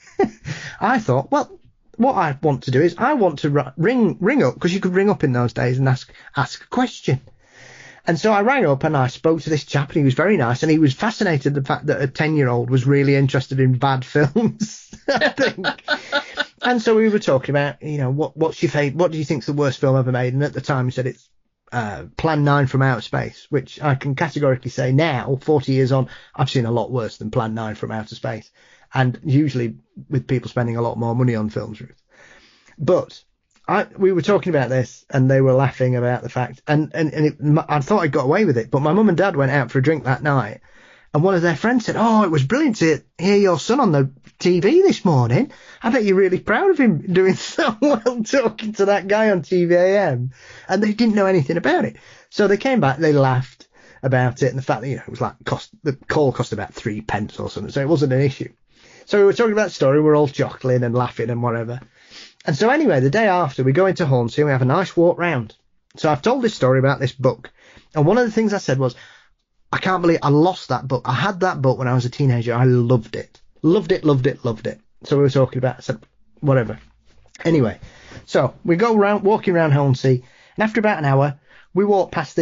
S4: I thought, well, what I want to do is I want to ring ring up, because you could ring up in those days and ask ask a question. And so I rang up and I spoke to this chap, and he was very nice, and he was fascinated the fact that a ten-year-old was really interested in bad films, I think. And so we were talking about, you know, what what's your favourite, what do you think's the worst film ever made? And at the time he said it's uh, Plan nine from Outer Space, which I can categorically say now, forty years on, I've seen a lot worse than Plan nine from Outer Space. And usually with people spending a lot more money on films, Ruth. But I, we were talking about this, and they were laughing about the fact, and, and, and it, I thought I got away with it, but my mum and dad went out for a drink that night, and one of their friends said, oh, it was brilliant to hear your son on the T V this morning. I bet you're really proud of him doing so well talking to that guy on T V A M. And they didn't know anything about it. So they came back, they laughed about it, and the fact that, you know, it was like, cost the call cost about three pence or something, so it wasn't an issue. So we were talking about the story, we're all chuckling and laughing and whatever. And so anyway, the day after, we go into Hornsea and we have a nice walk round. So I've told this story about this book. And one of the things I said was, I can't believe I lost that book. I had that book when I was a teenager. I loved it. Loved it, loved it, loved it. So we were talking about, I said, whatever. Anyway, so we go round, walking around Hornsea. And after about an hour, we walk past this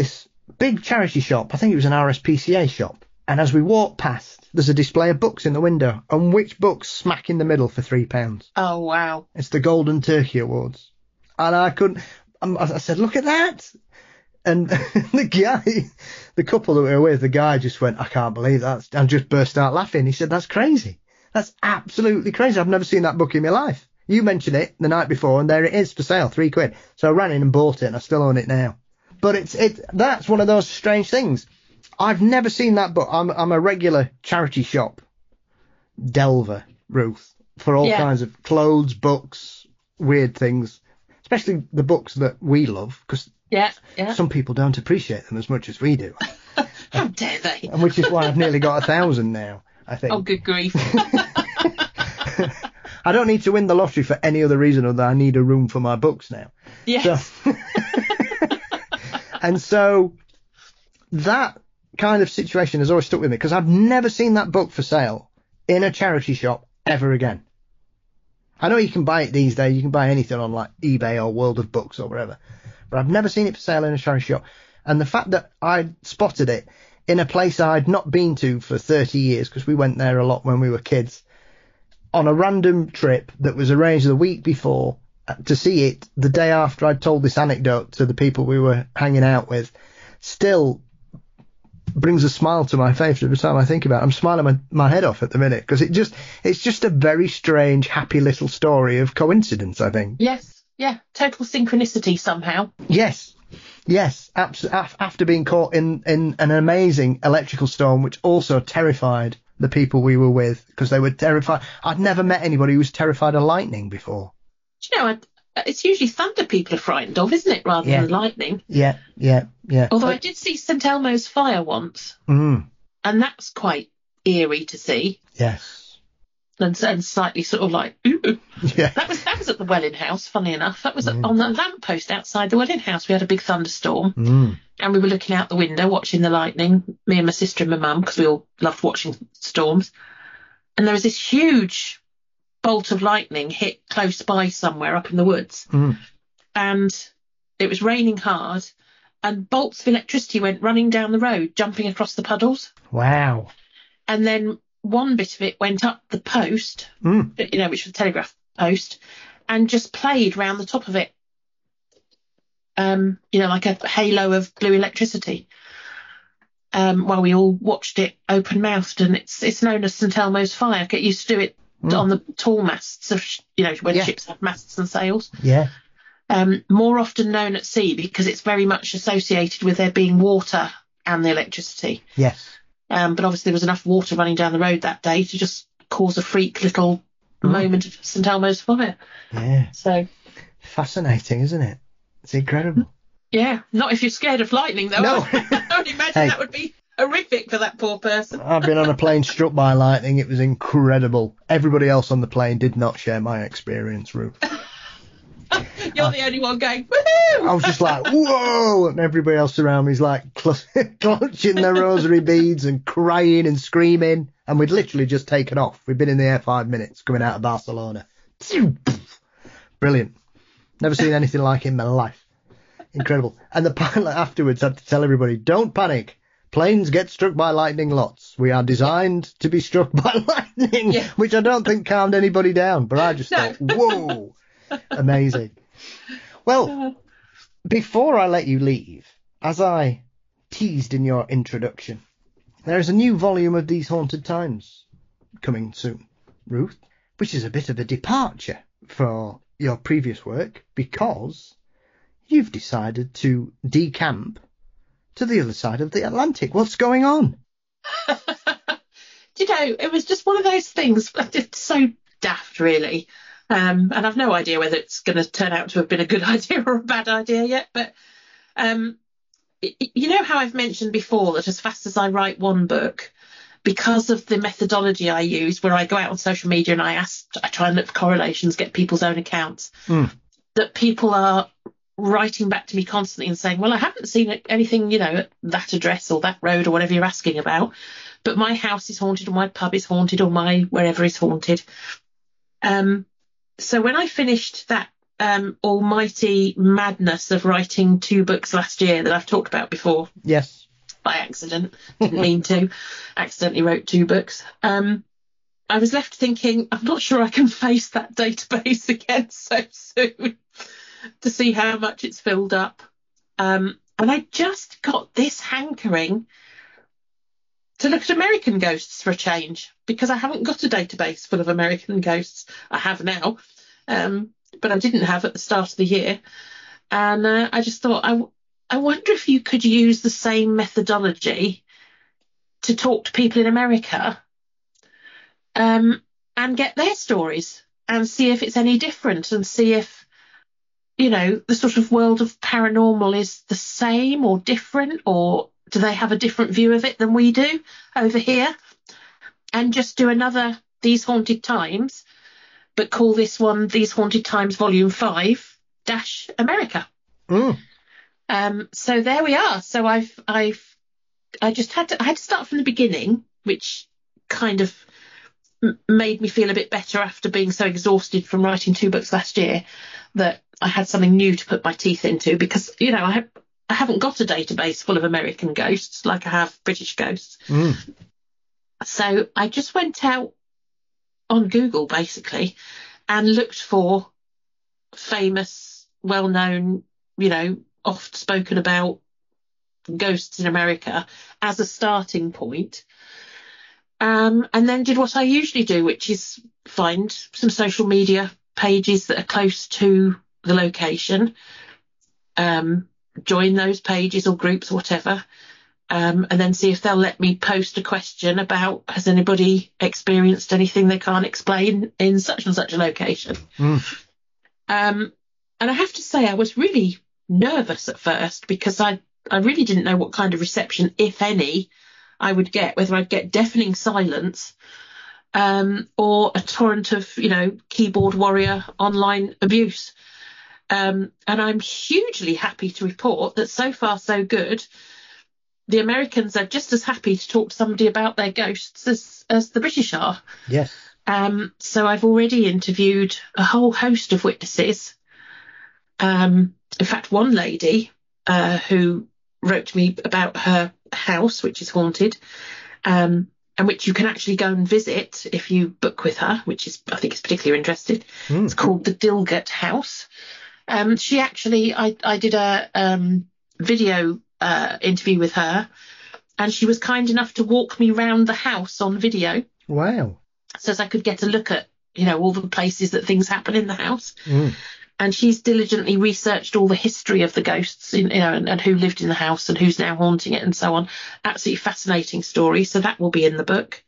S4: big charity shop. I think it was an R S P C A shop. And as we walk past, there's a display of books in the window. And which book's smack in the middle for three pounds?
S5: Oh, wow.
S4: It's the Golden Turkey Awards. And I couldn't... I said, look at that. And the guy, the couple that we were with, the guy just went, I can't believe that. And just burst out laughing. He said, that's crazy. That's absolutely crazy. I've never seen that book in my life. You mentioned it the night before, and there it is for sale, three quid. So I ran in and bought it, and I still own it now. But it's it. That's one of those strange things. I've never seen that book. I'm I'm a regular charity shop delver, Ruth, for all
S5: Yeah.
S4: kinds of clothes, books, weird things, especially the books that we love, because
S5: Yeah, yeah.
S4: some people don't appreciate them as much as we do,
S5: How dare they?
S4: and which is why I've nearly got a thousand now, I think.
S5: Oh, good grief.
S4: I don't need to win the lottery for any other reason other than I need a room for my books now.
S5: Yes.
S4: So, and so that kind of situation has always stuck with me, because I've never seen that book for sale in a charity shop ever again. I know you can buy it these days. You can buy anything on like eBay or World of Books or whatever. But I've never seen it for sale in a charity shop. And the fact that I spotted it in a place I'd not been to for thirty years, because we went there a lot when we were kids, on a random trip that was arranged the week before, to see it the day after I'd told this anecdote to the people we were hanging out with, still brings a smile to my face every time I think about it. I'm smiling my, my head off at the minute, because it just it's just a very strange, happy little story of coincidence, I think.
S5: Yes, yeah. Total synchronicity somehow.
S4: Yes, yes. Abs- af- after being caught in, in an amazing electrical storm, which also terrified the people we were with, because they were terrified. I'd never met anybody who was terrified of lightning before.
S5: Do you know, I, it's usually thunder people are frightened of, isn't it, rather
S4: Yeah.
S5: than lightning?
S4: Yeah, yeah, yeah.
S5: Although I did see St Elmo's fire once,
S4: Mm,
S5: and that's quite eerie to see,
S4: yes.
S5: and, and slightly sort of like, ooh.
S4: Yeah.
S5: That was that was at the Welling House, funny enough. That was on the lamppost outside the Welling House. We had a big thunderstorm,
S4: Mm,
S5: and we were looking out the window watching the lightning, me and my sister and my mum, because we all loved watching storms. And there was this huge bolt of lightning hit close by somewhere up in the woods.
S4: mm.
S5: And it was raining hard, and bolts of electricity went running down the road, jumping across the puddles.
S4: Wow.
S5: And then one bit of it went up the post,
S4: Mm.
S5: you know, which was the telegraph post, and just played round the top of it. Um, you know, like a halo of blue electricity. Um, while we all watched it open-mouthed, and it's it's known as St Elmo's fire. It used to do it
S4: Mm.
S5: on the tall masts of, sh- you know, when
S4: Yeah.
S5: ships have masts and sails.
S4: Yeah.
S5: Um, more often known at sea, because it's very much associated with there being water and the electricity.
S4: Yes.
S5: Um, but obviously there was enough water running down the road that day to just cause a freak little
S4: Mm.
S5: moment of St Elmo's fire.
S4: Yeah.
S5: So,
S4: Fascinating, isn't it? It's incredible.
S5: yeah, not if you're scared of lightning, though.
S4: No.
S5: I would imagine
S4: Hey.
S5: that would be horrific for that poor person.
S4: I've been on a plane struck by lightning. It was incredible. Everybody else on the plane did not share my experience, Ruth.
S5: You're the only one going, woohoo!
S4: I was just like, whoa! And everybody else around me is like cl- clutching their rosary beads and crying and screaming. And we'd literally just taken off. We'd been in the air five minutes coming out of Barcelona. Brilliant. Never seen anything like it in my life. Incredible. And the pilot afterwards had to tell everybody, don't panic. Planes get struck by lightning lots. We are designed to be struck by lightning,
S5: Yeah.
S4: which I don't think calmed anybody down. But I just
S5: No.
S4: thought, whoa, amazing. Well, before I let you leave, as I teased in your introduction, there is a new volume of These Haunted Times coming soon, Ruth, which is a bit of a departure for your previous work, because you've decided to decamp to the other side of the Atlantic. What's going on?
S5: Do you know, it was just one of those things. It's so daft, really. Um, and I've no idea whether it's going to turn out to have been a good idea or a bad idea yet. But um, it, you know how I've mentioned before that as fast as I write one book, because of the methodology I use, where I go out on social media and I ask, I try and look for correlations, get people's own accounts,
S4: Mm.
S5: that people are writing back to me constantly and saying, well, I haven't seen anything, you know, at that address or that road or whatever you're asking about, but my house is haunted or my pub is haunted or my wherever is haunted. Um, so when I finished that um, almighty madness of writing two books last year that I've talked about before.
S4: Yes.
S5: By accident. Didn't mean to. Accidentally wrote two books. Um, I was left thinking, I'm not sure I can face that database again so soon to see how much it's filled up. Um, and I just got this hankering to look at American ghosts for a change, because I haven't got a database full of American ghosts. I have now, um, but I didn't have at the start of the year. And uh, I just thought, I, I wonder if you could use the same methodology to talk to people in America um, and get their stories and see if it's any different, and see if, you know, the sort of world of paranormal is the same or different, or do they have a different view of it than we do over here? And just do another These Haunted Times, but call this one These Haunted Times Volume five dash America.
S4: Mm.
S5: Um, so there we are. So I've, I've, I just had to, I had to start from the beginning, which kind of m- made me feel a bit better after being so exhausted from writing two books last year, that I had something new to put my teeth into, because, you know, I have, I haven't got a database full of American ghosts like I have British ghosts.
S4: Mm.
S5: So I just went out on Google, basically, and looked for famous, well-known, you know, oft spoken about ghosts in America as a starting point. Um, and then did what I usually do, which is find some social media pages that are close to the location, um, join those pages or groups, whatever, um, and then see if they'll let me post a question about, has anybody experienced anything they can't explain in such and such a location?
S4: Mm.
S5: Um, and I have to say, I was really nervous at first, because I, I really didn't know what kind of reception, if any, I would get, whether I'd get deafening silence um, or a torrent of, you know, keyboard warrior online abuse. Um, and I'm hugely happy to report that so far so good. The Americans are just as happy to talk to somebody about their ghosts as, as the British are.
S4: Yes.
S5: Um, so I've already interviewed a whole host of witnesses. Um, in fact, one lady uh, who wrote to me about her house, which is haunted, um, and which you can actually go and visit if you book with her, which is, I think, is particularly interesting. Mm. It's called the Dilgert House. Um, she actually, I, I did a um, video uh, interview with her, and she was kind enough to walk me round the house on video.
S4: Wow.
S5: So as I could get a look at, you know, all the places that things happen in the house.
S4: Mm.
S5: And she's diligently researched all the history of the ghosts, you know, and, and who lived in the house and who's now haunting it and so on. Absolutely fascinating story. So that will be in the book.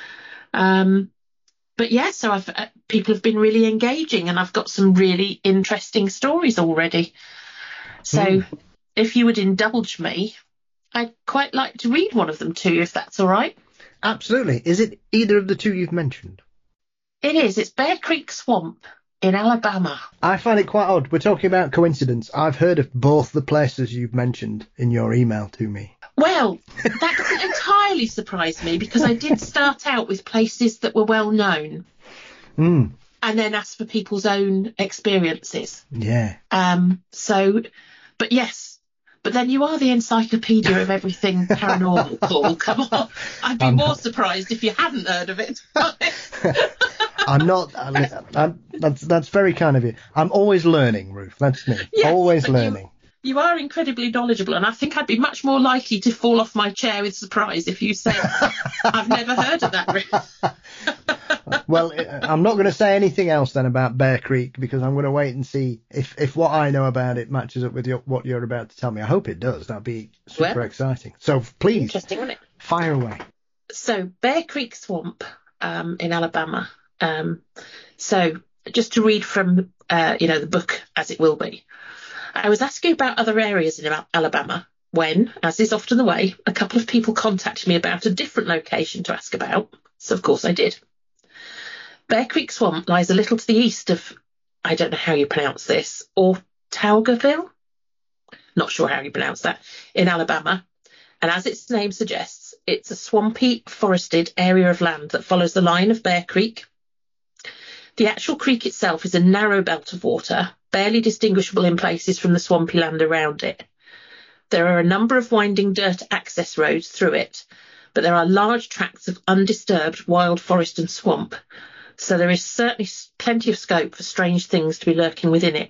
S5: Um, but yeah, so I've uh, people have been really engaging, and I've got some really interesting stories already. So mm. if you would indulge me, I'd quite like to read one of them to you, if that's all right.
S4: Absolutely. Is it either of the two you've mentioned?
S5: It is. It's Bear Creek Swamp in Alabama.
S4: I find it quite odd. We're talking about coincidence. I've heard of both the places you've mentioned in your email to me.
S5: Well, that doesn't entirely surprise me, because I did start out with places that were well known,
S4: mm.
S5: and then ask for people's own experiences.
S4: Yeah.
S5: Um. So, but yes, but then you are the encyclopedia of everything paranormal, Paul. Come on, I'd be I'm more not... surprised if you hadn't heard of it.
S4: I'm not. I'm, I'm, that's that's very kind of you. I'm always learning, Ruth. That's me.
S5: Yes,
S4: always learning.
S5: You, you are incredibly knowledgeable, and I think I'd be much more likely to fall off my chair with surprise if you said, "I've never heard of that, Ruth."
S4: Well, I'm not going to say anything else then about Bear Creek, because I'm going to wait and see if, if what I know about it matches up with your, what you're about to tell me. I hope it does. That'd be super well, exciting. So please,
S5: interesting, wouldn't it?
S4: Fire away.
S5: So Bear Creek Swamp um, in Alabama. Um, so just to read from, uh, you know, the book as it will be. I was asking about other areas in Alabama when, as is often the way, a couple of people contacted me about a different location to ask about. So, of course, I did. Bear Creek Swamp lies a little to the east of, I don't know how you pronounce this, or Taugerville? Not sure how you pronounce that, in Alabama. And as its name suggests, it's a swampy, forested area of land that follows the line of Bear Creek. The actual creek itself is a narrow belt of water, barely distinguishable in places from the swampy land around it. There are a number of winding dirt access roads through it, but there are large tracts of undisturbed wild forest and swamp, so there is certainly plenty of scope for strange things to be lurking within it.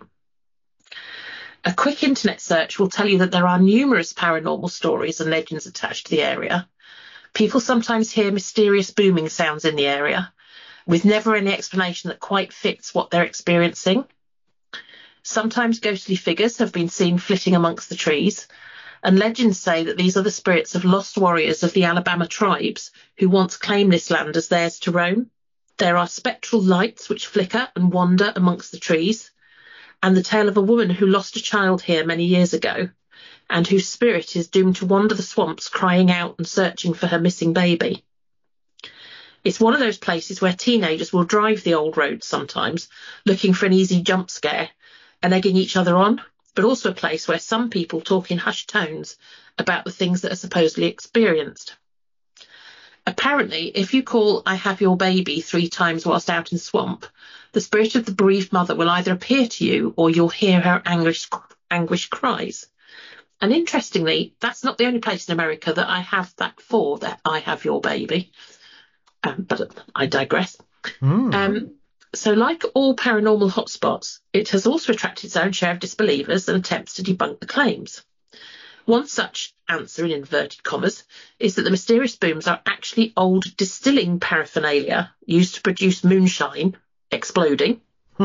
S5: A quick internet search will tell you that there are numerous paranormal stories and legends attached to the area. People sometimes hear mysterious booming sounds in the area, with never any explanation that quite fits what they're experiencing. Sometimes ghostly figures have been seen flitting amongst the trees, and legends say that these are the spirits of lost warriors of the Alabama tribes who once claimed this land as theirs to roam. There are spectral lights which flicker and wander amongst the trees, and the tale of a woman who lost a child here many years ago, and whose spirit is doomed to wander the swamps crying out and searching for her missing baby. It's one of those places where teenagers will drive the old roads sometimes, looking for an easy jump scare and egging each other on, but also a place where some people talk in hushed tones about the things that are supposedly experienced. Apparently, if you call "I have your baby" three times whilst out in the swamp, the spirit of the bereaved mother will either appear to you or you'll hear her anguish, anguish cries. And interestingly, that's not the only place in America that I have that for, that "I have your baby." Um, but I digress. Mm. Um, so like all paranormal hotspots, it has also attracted its own share of disbelievers and attempts to debunk the claims. One such answer, in inverted commas, is that the mysterious booms are actually old distilling paraphernalia used to produce moonshine exploding,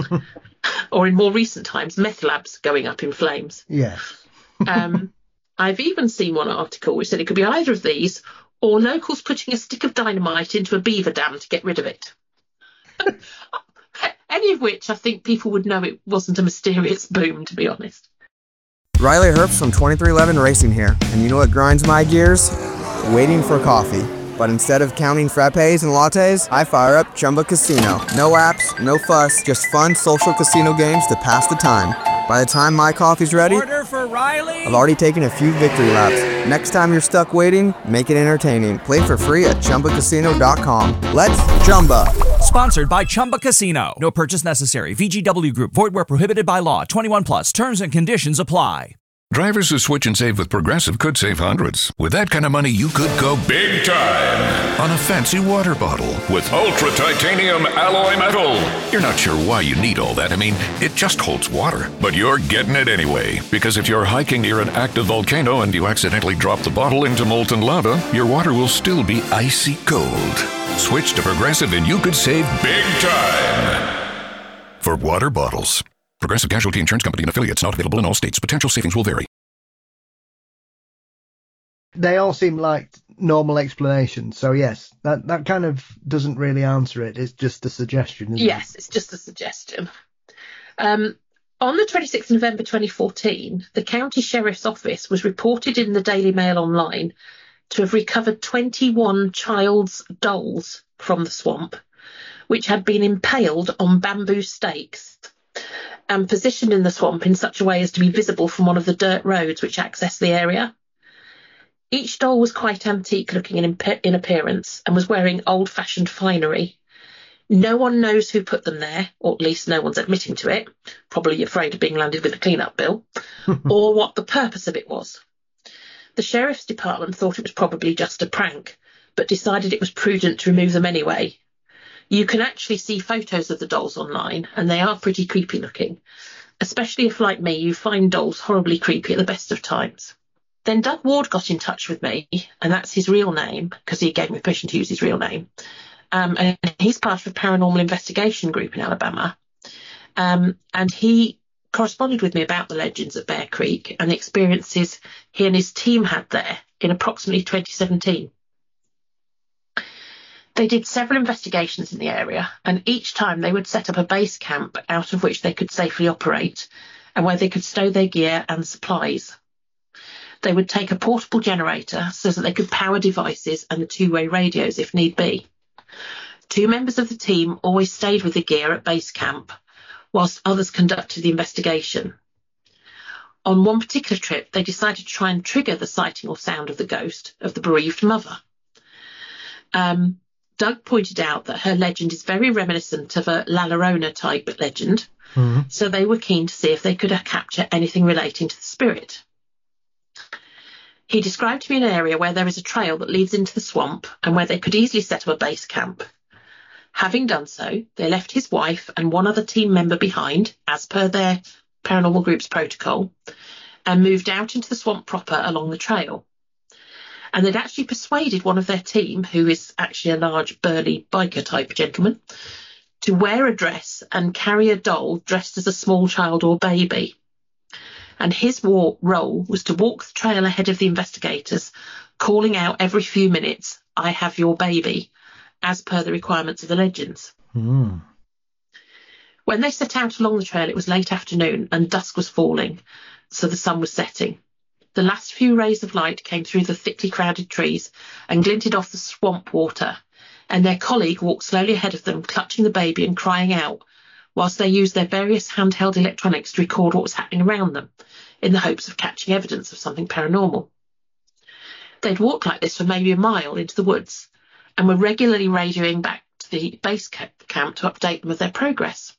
S5: or in more recent times, meth labs going up in flames.
S4: Yes.
S5: um, I've even seen one article which said it could be either of these, or locals putting a stick of dynamite into a beaver dam to get rid of it. Any of which I think people would know it wasn't a mysterious boom, to be honest.
S8: Riley Herbst from twenty-three eleven Racing here, and you know what grinds my gears? Waiting for coffee. But instead of counting frappes and lattes, I fire up Chumba Casino. No apps, no fuss, just fun social casino games to pass the time. By the time my coffee's ready,
S2: Order for Riley.
S8: I've already taken a few victory laps. Next time you're stuck waiting, make it entertaining. Play for free at Chumba Casino dot com. Let's Chumba.
S2: Sponsored by Chumba Casino. No purchase necessary. V G W Group. Void where prohibited by law. twenty-one plus. Terms and conditions apply.
S7: Drivers who switch and save with Progressive could save hundreds. With that kind of money, you could go big time on a fancy water bottle with ultra titanium alloy metal. You're not sure why you need all that. I mean, it just holds water. But you're getting it anyway. Because if you're hiking near an active volcano and you accidentally drop the bottle into molten lava, your water will still be icy cold. Switch to Progressive and you could save big time for water bottles. Progressive Casualty Insurance Company and affiliates, not available in all states. Potential savings will vary.
S4: They all seem like normal explanations. So yes, that, that kind of doesn't really answer it. It's just a suggestion, isn't
S5: yes,
S4: it?
S5: It's just a suggestion. Um, on the twenty-sixth of November twenty fourteen, the County Sheriff's Office was reported in the Daily Mail Online to have recovered twenty-one child's dolls from the swamp, which had been impaled on bamboo stakes and positioned in the swamp in such a way as to be visible from one of the dirt roads which access the area. Each doll was quite antique looking in, in appearance and was wearing old-fashioned finery. No one knows who put them there, or at least no one's admitting to it, probably afraid of being landed with a clean-up bill, or what the purpose of it was. The Sheriff's Department thought it was probably just a prank, but decided it was prudent to remove them anyway. You can actually see photos of the dolls online, and they are pretty creepy looking, especially if, like me, you find dolls horribly creepy at the best of times. Then Doug Ward got in touch with me, and that's his real name, because he gave me permission to use his real name. Um, and he's part of a paranormal investigation group in Alabama. Um, and he corresponded with me about the legends at Bear Creek and the experiences he and his team had there in approximately twenty seventeen. They did several investigations in the area, and each time they would set up a base camp out of which they could safely operate and where they could stow their gear and supplies. They would take a portable generator so that they could power devices and the two-way radios if need be. Two members of the team always stayed with the gear at base camp, whilst others conducted the investigation. On one particular trip, they decided to try and trigger the sighting or sound of the ghost of the bereaved mother. Um, Doug pointed out that her legend is very reminiscent of a La Llorona type legend,
S4: Mm-hmm.
S5: so they were keen to see if they could capture anything relating to the spirit. He described to me an area where there is a trail that leads into the swamp and where they could easily set up a base camp. Having done so, they left his wife and one other team member behind, as per their paranormal group's protocol, and moved out into the swamp proper along the trail. And they'd actually persuaded one of their team, who is actually a large, burly, biker-type gentleman, to wear a dress and carry a doll dressed as a small child or baby. And his war- role was to walk the trail ahead of the investigators, calling out every few minutes, "I have your baby," as per the requirements of the legends.
S4: Mm.
S5: When they set out along the trail, it was late afternoon and dusk was falling, so the sun was setting. The last few rays of light came through the thickly crowded trees and glinted off the swamp water, and their colleague walked slowly ahead of them, clutching the baby and crying out, whilst they used their various handheld electronics to record what was happening around them, in the hopes of catching evidence of something paranormal. They'd walked like this for maybe a mile into the woods, and were regularly radioing back to the base camp to update them of their progress.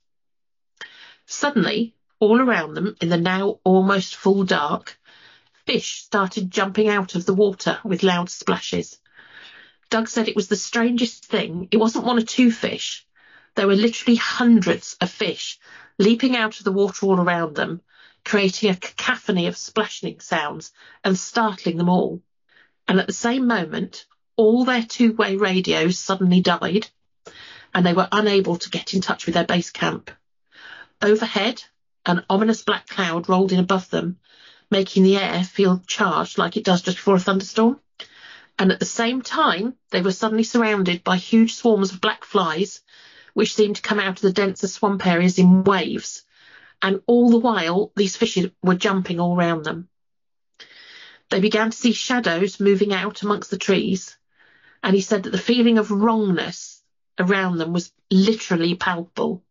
S5: Suddenly, all around them, in the now almost full dark, fish started jumping out of the water with loud splashes. Doug said it was the strangest thing. It wasn't one or two fish. There were literally hundreds of fish leaping out of the water all around them, creating a cacophony of splashing sounds and startling them all. And at the same moment, all their two-way radios suddenly died, and they were unable to get in touch with their base camp. Overhead, an ominous black cloud rolled in above them, making the air feel charged like it does just before a thunderstorm. And at the same time, they were suddenly surrounded by huge swarms of black flies, which seemed to come out of the denser swamp areas in waves. And all the while, these fish were jumping all around them. They began to see shadows moving out amongst the trees, and he said that the feeling of wrongness around them was literally palpable.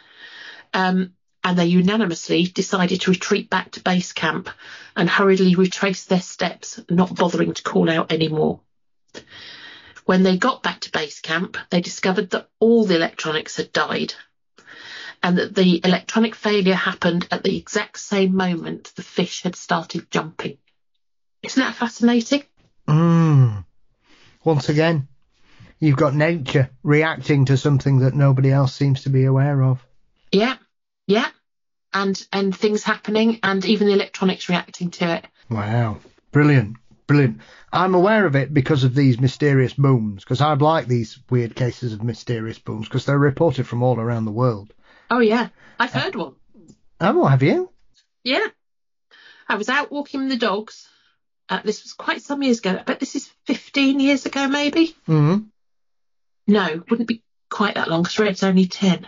S5: Um, and they unanimously decided to retreat back to base camp and hurriedly retrace their steps, not bothering to call out anymore. When they got back to base camp, they discovered that all the electronics had died, and that the electronic failure happened at the exact same moment the fish had started jumping. Isn't that fascinating?
S4: Mm. Once again, you've got nature reacting to something that nobody else seems to be aware of.
S5: Yeah, yeah. And and things happening, and even the electronics reacting to it.
S4: Wow. Brilliant. Brilliant. I'm aware of it because of these mysterious booms, because I like these weird cases of mysterious booms, because they're reported from all around the world.
S5: Oh, yeah. I've heard one.
S4: Oh, have you?
S5: Yeah. I was out walking the dogs. Uh, this was quite some years ago. I bet this is fifteen years ago, maybe?
S4: Mm-hmm.
S5: No, wouldn't be quite that long, because Red's only ten.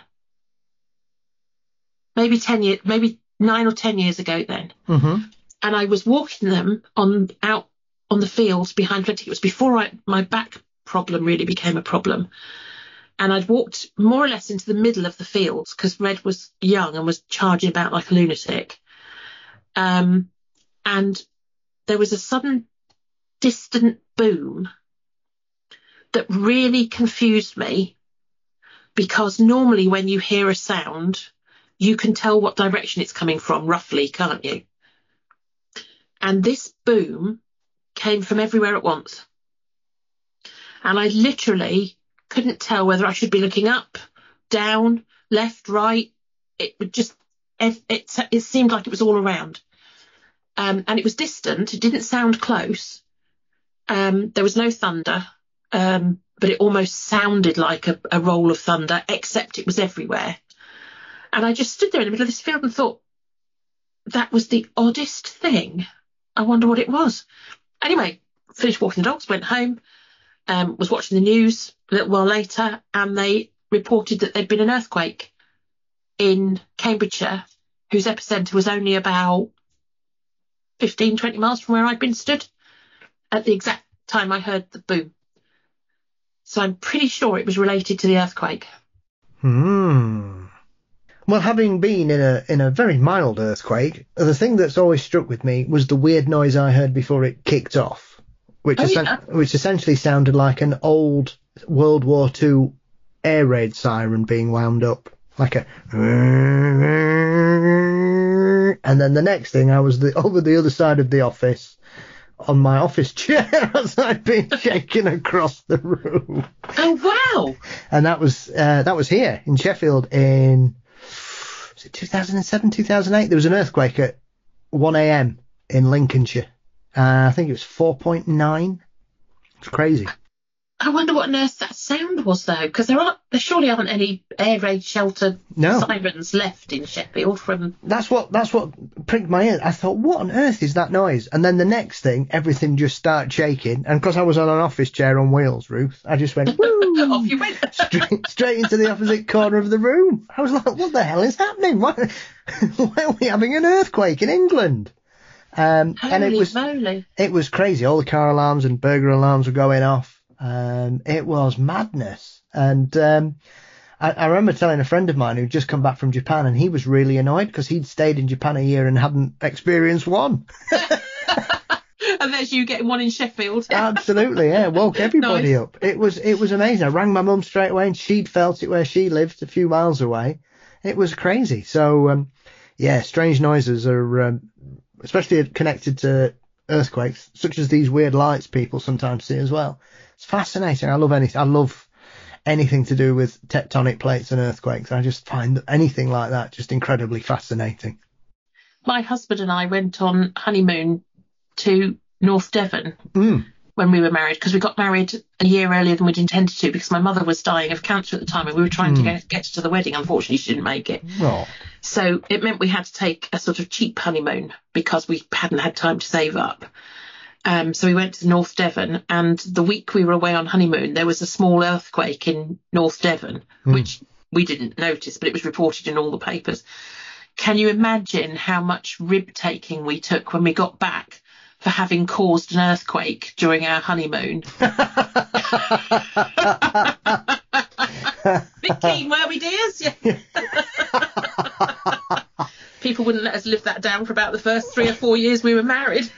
S5: Maybe ten years, maybe nine or ten years ago then.
S4: Mm-hmm.
S5: And I was walking them on out on the fields behind. I think it was before I, my back problem really became a problem. And I'd walked more or less into the middle of the fields because Red was young and was charging about like a lunatic. Um, and there was a sudden distant boom that really confused me, because normally when you hear a sound, you can tell what direction it's coming from roughly, can't you? And this boom came from everywhere at once. And I literally couldn't tell whether I should be looking up, down, left, right. It would just, it, it, it seemed like it was all around. Um, and it was distant. It didn't sound close. Um, there was no thunder, um, but it almost sounded like a, a roll of thunder, except it was everywhere. And I just stood there in the middle of this field and thought, that was the oddest thing. I wonder what it was. Anyway, finished walking the dogs, went home, um, was watching the news a little while later, and they reported that there'd been an earthquake in Cambridgeshire, whose epicentre was only about fifteen, twenty miles from where I'd been stood at the exact time I heard the boom. So I'm pretty sure it was related to the earthquake.
S4: Hmm. Well, having been in a in a very mild earthquake, the thing that's always struck with me was the weird noise I heard before it kicked off, which,
S5: Oh,
S4: essen-
S5: yeah.
S4: which essentially sounded like an old World War Two air raid siren being wound up, like a, and then the next thing I was the, over the other side of the office on my office chair as I'd been shaken across the room.
S5: Oh wow!
S4: And that was uh, that was here in Sheffield in was it two thousand seven, two thousand eight? There was an earthquake at one a.m. in Lincolnshire. Uh, I think it was four point nine. It's crazy.
S5: I wonder what on earth that sound was, though, because there aren't, there surely aren't any air raid shelter
S4: No.
S5: sirens left in Sheffield from.
S4: That's what that's what pricked my ear. I thought, what on earth is that noise? And then the next thing, everything just started shaking. And because I was on an office chair on wheels, Ruth, I just went, woo!
S5: Off you went.
S4: straight, straight into the opposite corner of the room. I was like, what the hell is happening? Why, why are we having an earthquake in England? Um,
S5: Holy
S4: and it was
S5: moly.
S4: it was crazy. All the car alarms and burglar alarms were going off. Um, it was madness. And um, I, I remember telling a friend of mine who'd just come back from Japan, and he was really annoyed because he'd stayed in Japan a year and hadn't experienced one.
S5: And there's you getting one in Sheffield.
S4: Absolutely, yeah. Woke everybody
S5: Nice.
S4: up. It was it was amazing. I rang my mum straight away, and she'd felt it where she lived, a few miles away. It was crazy. So, um, yeah, strange noises are, um, especially connected to earthquakes, such as these weird lights people sometimes see as well. It's fascinating. I love anything. I love anything to do with tectonic plates and earthquakes. I just find anything like that just incredibly fascinating.
S5: My husband and I went on honeymoon to North Devon
S4: Mm.
S5: when we were married, because we got married a year earlier than we'd intended to, because my mother was dying of cancer at the time and we were trying to get, get her to the wedding. Unfortunately, she didn't make it.
S4: Oh.
S5: So it meant we had to take a sort of cheap honeymoon because we hadn't had time to save up. Um, so we went to North Devon, and the week we were away on honeymoon, there was a small earthquake in North Devon,
S4: Mm.
S5: which we didn't notice, but it was reported in all the papers. Can you imagine how much rib taking we took when we got back for having caused an earthquake during our honeymoon? Big keen, were we, dears? Yeah. People wouldn't let us live that down for about the first three or four years we were married.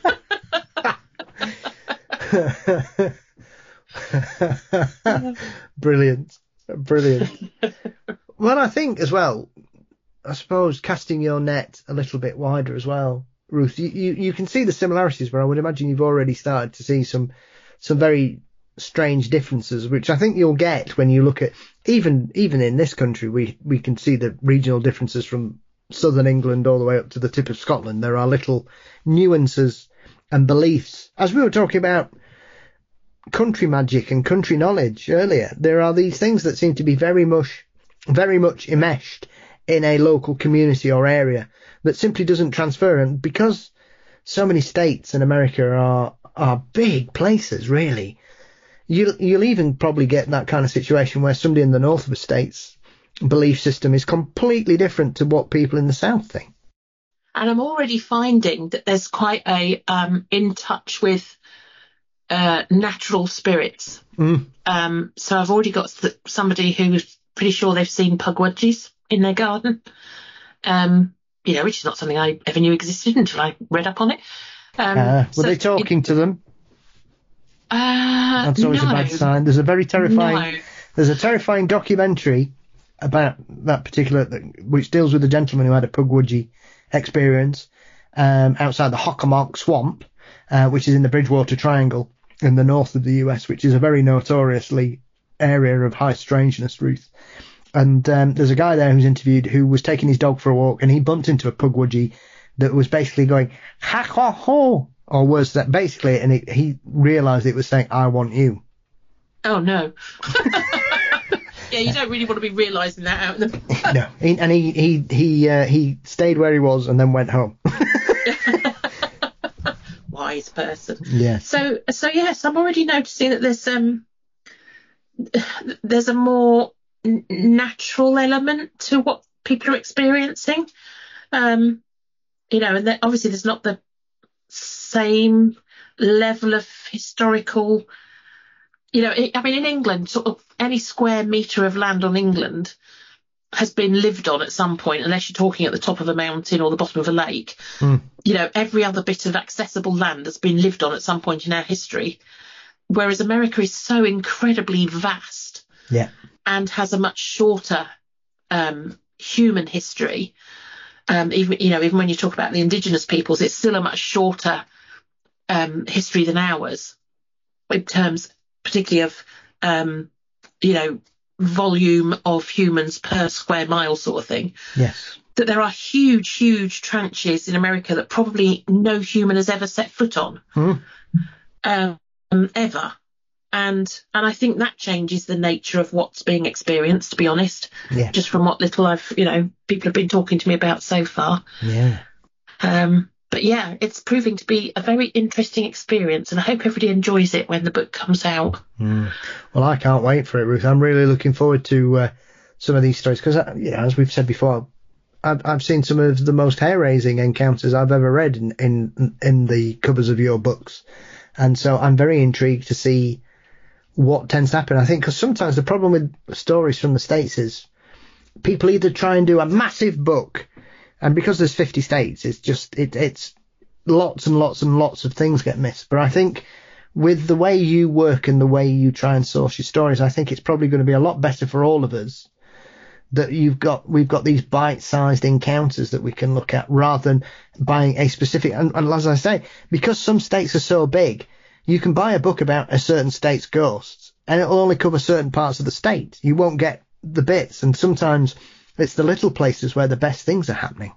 S4: Brilliant. Brilliant. Well, I think as well, I suppose casting your net a little bit wider as well, Ruth, you, you, you can see the similarities where I would imagine you've already started to see some some very strange differences, which I think you'll get when you look at, even even in this country, we, we can see the regional differences from southern England all the way up to the tip of Scotland. There are little nuances and beliefs. As we were talking about country magic and country knowledge earlier, there are these things that seem to be very much, very much enmeshed in a local community or area that simply doesn't transfer. And because so many states in America are are big places, really, you'll, you'll even probably get that kind of situation where somebody in the north of a state's belief system is completely different to what people in the south think.
S5: And I'm already finding that there's quite a um, in touch with uh, natural spirits.
S4: Mm.
S5: Um, so I've already got s- somebody who's pretty sure they've seen pugwudgies in their garden. Um, you know, which is not something I ever knew existed until I read up on it. Um,
S4: Uh, were
S5: so
S4: they talking
S5: it,
S4: to them?
S5: Uh,
S4: That's always
S5: no.
S4: a bad sign. There's a very terrifying,
S5: No.
S4: there's a terrifying documentary about that particular, which deals with a gentleman who had a pugwudgie experience um, outside the Hockomock Swamp, uh, which is in the Bridgewater Triangle in the north of the U S, which is a very notoriously area of high strangeness, Ruth. And um, there's a guy there who's interviewed who was taking his dog for a walk, and he bumped into a pugwudgie that was basically going, ha ha ho, or worse, that basically, and it, he realised it was saying, I want you.
S5: Oh, no. Yeah, you don't really want to be realising that out in the...
S4: No, he, and he he he uh, he stayed where he was and then went home.
S5: Wise person.
S4: Yes.
S5: So, so yes, I'm already noticing that there's um, there's a more n- natural element to what people are experiencing. Um, you know, and that obviously there's not the same level of historical. You know, it, I mean, in England, sort of any square metre of land on England has been lived on at some point, unless you're talking at the top of a mountain or the bottom of a lake.
S4: Mm.
S5: You know, every other bit of accessible land has been lived on at some point in our history. whereas America is so incredibly vast
S4: Yeah.
S5: and has a much shorter um, human history. Um, even you know, even when you talk about the indigenous peoples, it's still a much shorter um, history than ours, in terms, particularly of um, you know, volume of humans per square mile, sort of thing.
S4: Yes.
S5: That there are huge, huge trenches in America that probably no human has ever set foot on,
S4: Hmm.
S5: um, ever. And and I think that changes the nature of what's being experienced, to be honest,
S4: Yeah.
S5: just from what little I've, you know, people have been talking to me about so far.
S4: Yeah.
S5: Um, but yeah, it's proving to be a very interesting experience, and I hope everybody enjoys it when the book comes out.
S4: Mm. Well, I can't wait for it, Ruth. I'm really looking forward to uh, some of these stories because, uh, yeah, as we've said before, I've, I've seen some of the most hair-raising encounters I've ever read in, in in the covers of your books, and so I'm very intrigued to see what tends to happen. I think because sometimes the problem with stories from the States is people either try and do a massive book, and because there's fifty states, it's just it, it's lots and lots and lots of things get missed. But I think with the way you work and the way you try and source your stories, I think it's probably going to be a lot better for all of us that you've got we've got these bite-sized encounters that we can look at rather than buying a specific. And, and as I say, because some states are so big, you can buy a book about a certain state's ghosts and it'll only cover certain parts of the state. You won't get the bits, and sometimes it's the little places where the best things are happening.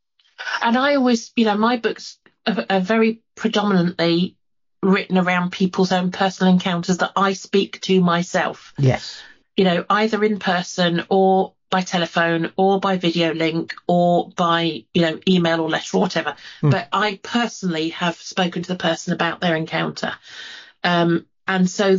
S5: And I always, you know, my books are, are very predominantly written around people's own personal encounters that I speak to myself.
S4: Yes.
S5: You know, either in person or by telephone or by video link or by, you know, email or letter or whatever. Mm. But I personally have spoken to the person about their encounter. Um, and so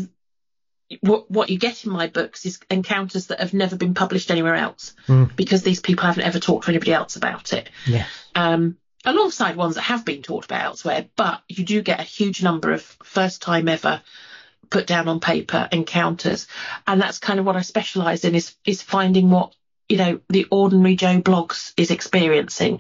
S5: what, what you get in my books is encounters that have never been published anywhere else mm. because these people haven't ever talked to anybody else about it.
S4: Yes.
S5: Um, alongside ones that have been talked about elsewhere, but you do get a huge number of first time ever put down on paper encounters. And that's kind of what I specialise in, is is finding what, you know, the ordinary Joe Bloggs is experiencing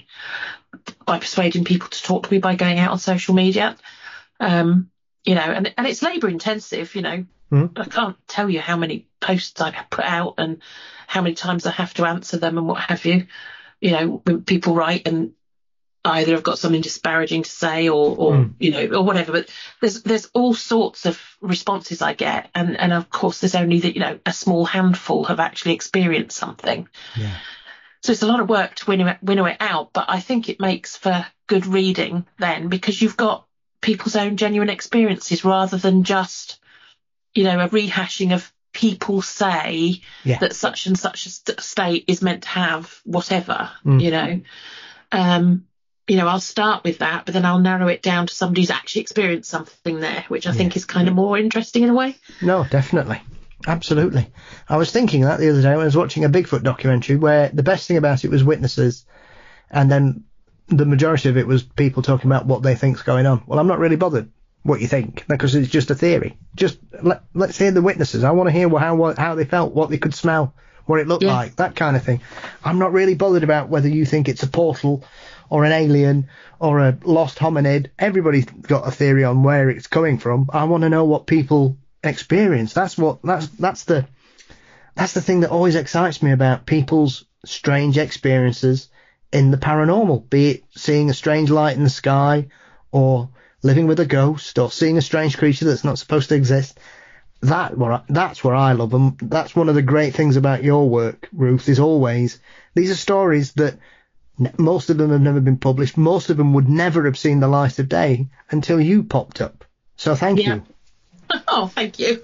S5: by persuading people to talk to me by going out on social media. Um, you know, and, and it's labour intensive, you know. Mm. I can't tell you how many posts I put out and how many times I have to answer them and what have you. You know, when people write and either have got something disparaging to say or, or mm. you know, or whatever. But there's there's all sorts of responses I get, and and of course there's only that, you know, a small handful have actually experienced something.
S4: Yeah.
S5: So it's a lot of work to winnow it, winnow it out, but I think it makes for good reading then, because you've got people's own genuine experiences rather than just, you know, a rehashing of people say yeah. that such and such a st- state is meant to have whatever, mm. you know. Um, you know, I'll start with that, but then I'll narrow it down to somebody who's actually experienced something there, which I yeah. think is kind of more interesting in a way.
S4: No, definitely. Absolutely. I was thinking that the other day when I was watching a Bigfoot documentary where the best thing about it was witnesses, and then the majority of it was people talking about what they think's going on. Well, I'm not really bothered what you think, because it's just a theory. Just let, let's hear the witnesses. I want to hear how how they felt, what they could smell, what it looked yeah. like, that kind of thing. I'm not really bothered about whether you think it's a portal or an alien or a lost hominid. Everybody's got a theory on where it's coming from. I want to know what people experience. That's what that's that's the that's the thing that always excites me about people's strange experiences in the paranormal, be it seeing a strange light in the sky or living with a ghost or seeing a strange creature that's not supposed to exist. That that's where I love them. That's one of the great things about your work, Ruth, is always these are stories that most of them have never been published. Most of them would never have seen the light of day until you popped up. So thank yeah. you.
S5: Oh, thank you.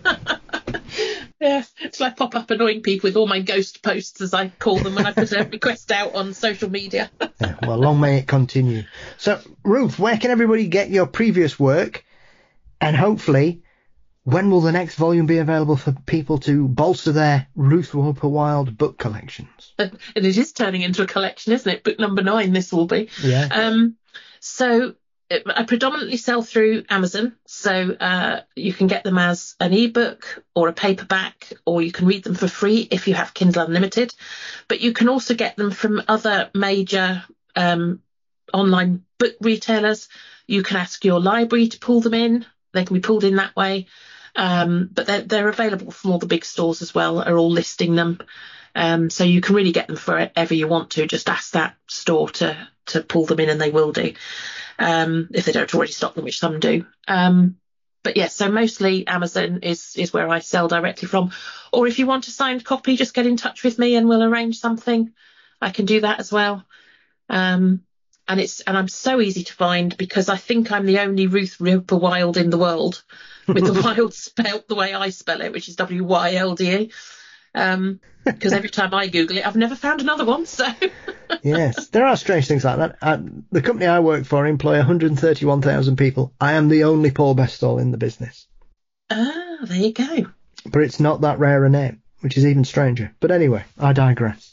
S5: Yeah, so I pop up annoying people with all my ghost posts, as I call them, when I put a request out on social media.
S4: Yeah, well, long may it continue. So, Ruth, where can everybody get your previous work? And hopefully, when will the next volume be available for people to bolster their Ruth Roper Wilde book collections?
S5: And it is turning into a collection, isn't it? Book number nine, this will be.
S4: Yeah.
S5: Um. So I predominantly sell through Amazon, so uh, you can get them as an ebook or a paperback, or you can read them for free if you have Kindle Unlimited. But you can also get them from other major um, online book retailers. You can ask your library to pull them in. They can be pulled in that way. Um, but they're, they're available from all the big stores as well, are all listing them. Um, so you can really get them for wherever you want to. Just ask that store to to pull them in, and they will do, um, if they don't already stock them, which some do. Um, but yes, yeah, so mostly Amazon is is where I sell directly from. Or if you want a signed copy, just get in touch with me and we'll arrange something. I can do that as well. Um, and it's and I'm so easy to find because I think I'm the only Ruth Roper Wilde in the world with the Wilde spelled the way I spell it, which is W Y L D E. Um, because every time I Google it, I've never found another one. So
S4: yes, there are strange things like that. Uh, the company I work for employ one hundred thirty-one thousand people. I am the only Paul Bestall in the business.
S5: Ah, there you go.
S4: But it's not that rare a name, which is even stranger. But anyway, I digress.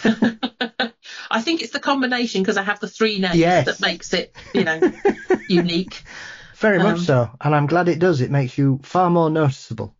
S5: I think it's the combination, because I have the three names,
S4: yes.
S5: that makes it, you know, unique.
S4: Very
S5: um,
S4: much so, and I'm glad it does. It makes you far more noticeable.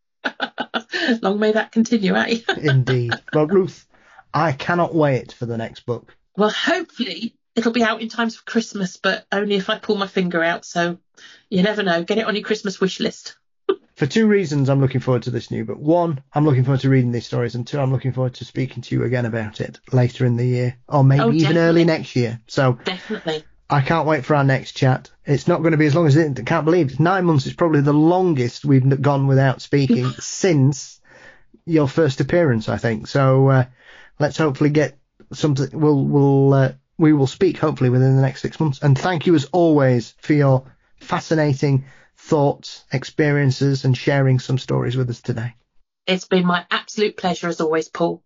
S5: Long may that continue, eh?
S4: Indeed. Well, Ruth, I cannot wait for the next book.
S5: Well, hopefully it'll be out in time for Christmas, but only if I pull my finger out. So you never know. Get it on your Christmas wish list.
S4: For two reasons, I'm looking forward to this new book. One, I'm looking forward to reading these stories, and two, I'm looking forward to speaking to you again about it later in the year, or maybe
S5: oh,
S4: even early next year. So
S5: definitely.
S4: I can't wait for our next chat. It's not going to be as long as it. I can't believe it's nine months. It's probably the longest we've gone without speaking since your first appearance, I think. So uh, let's hopefully get something. We'll we'll uh, we will speak hopefully within the next six months. And thank you as always for your fascinating thoughts, experiences, and sharing some stories with us today.
S5: It's been my absolute pleasure as always, Paul.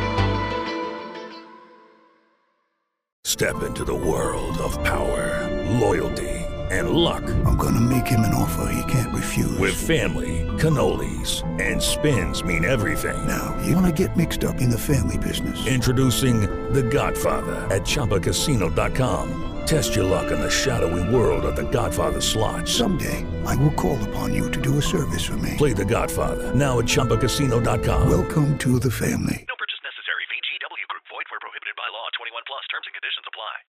S9: Step into the world of power, loyalty, and luck.
S10: I'm gonna make him an offer he can't refuse.
S9: With family, cannolis, and spins mean everything.
S10: Now, you wanna get mixed up in the family business.
S9: Introducing The Godfather at Chumba Casino dot com. Test your luck in the shadowy world of The Godfather slot.
S10: Someday, I will call upon you to do a service for me.
S9: Play The Godfather, now at Chumba Casino dot com.
S10: Welcome to the family.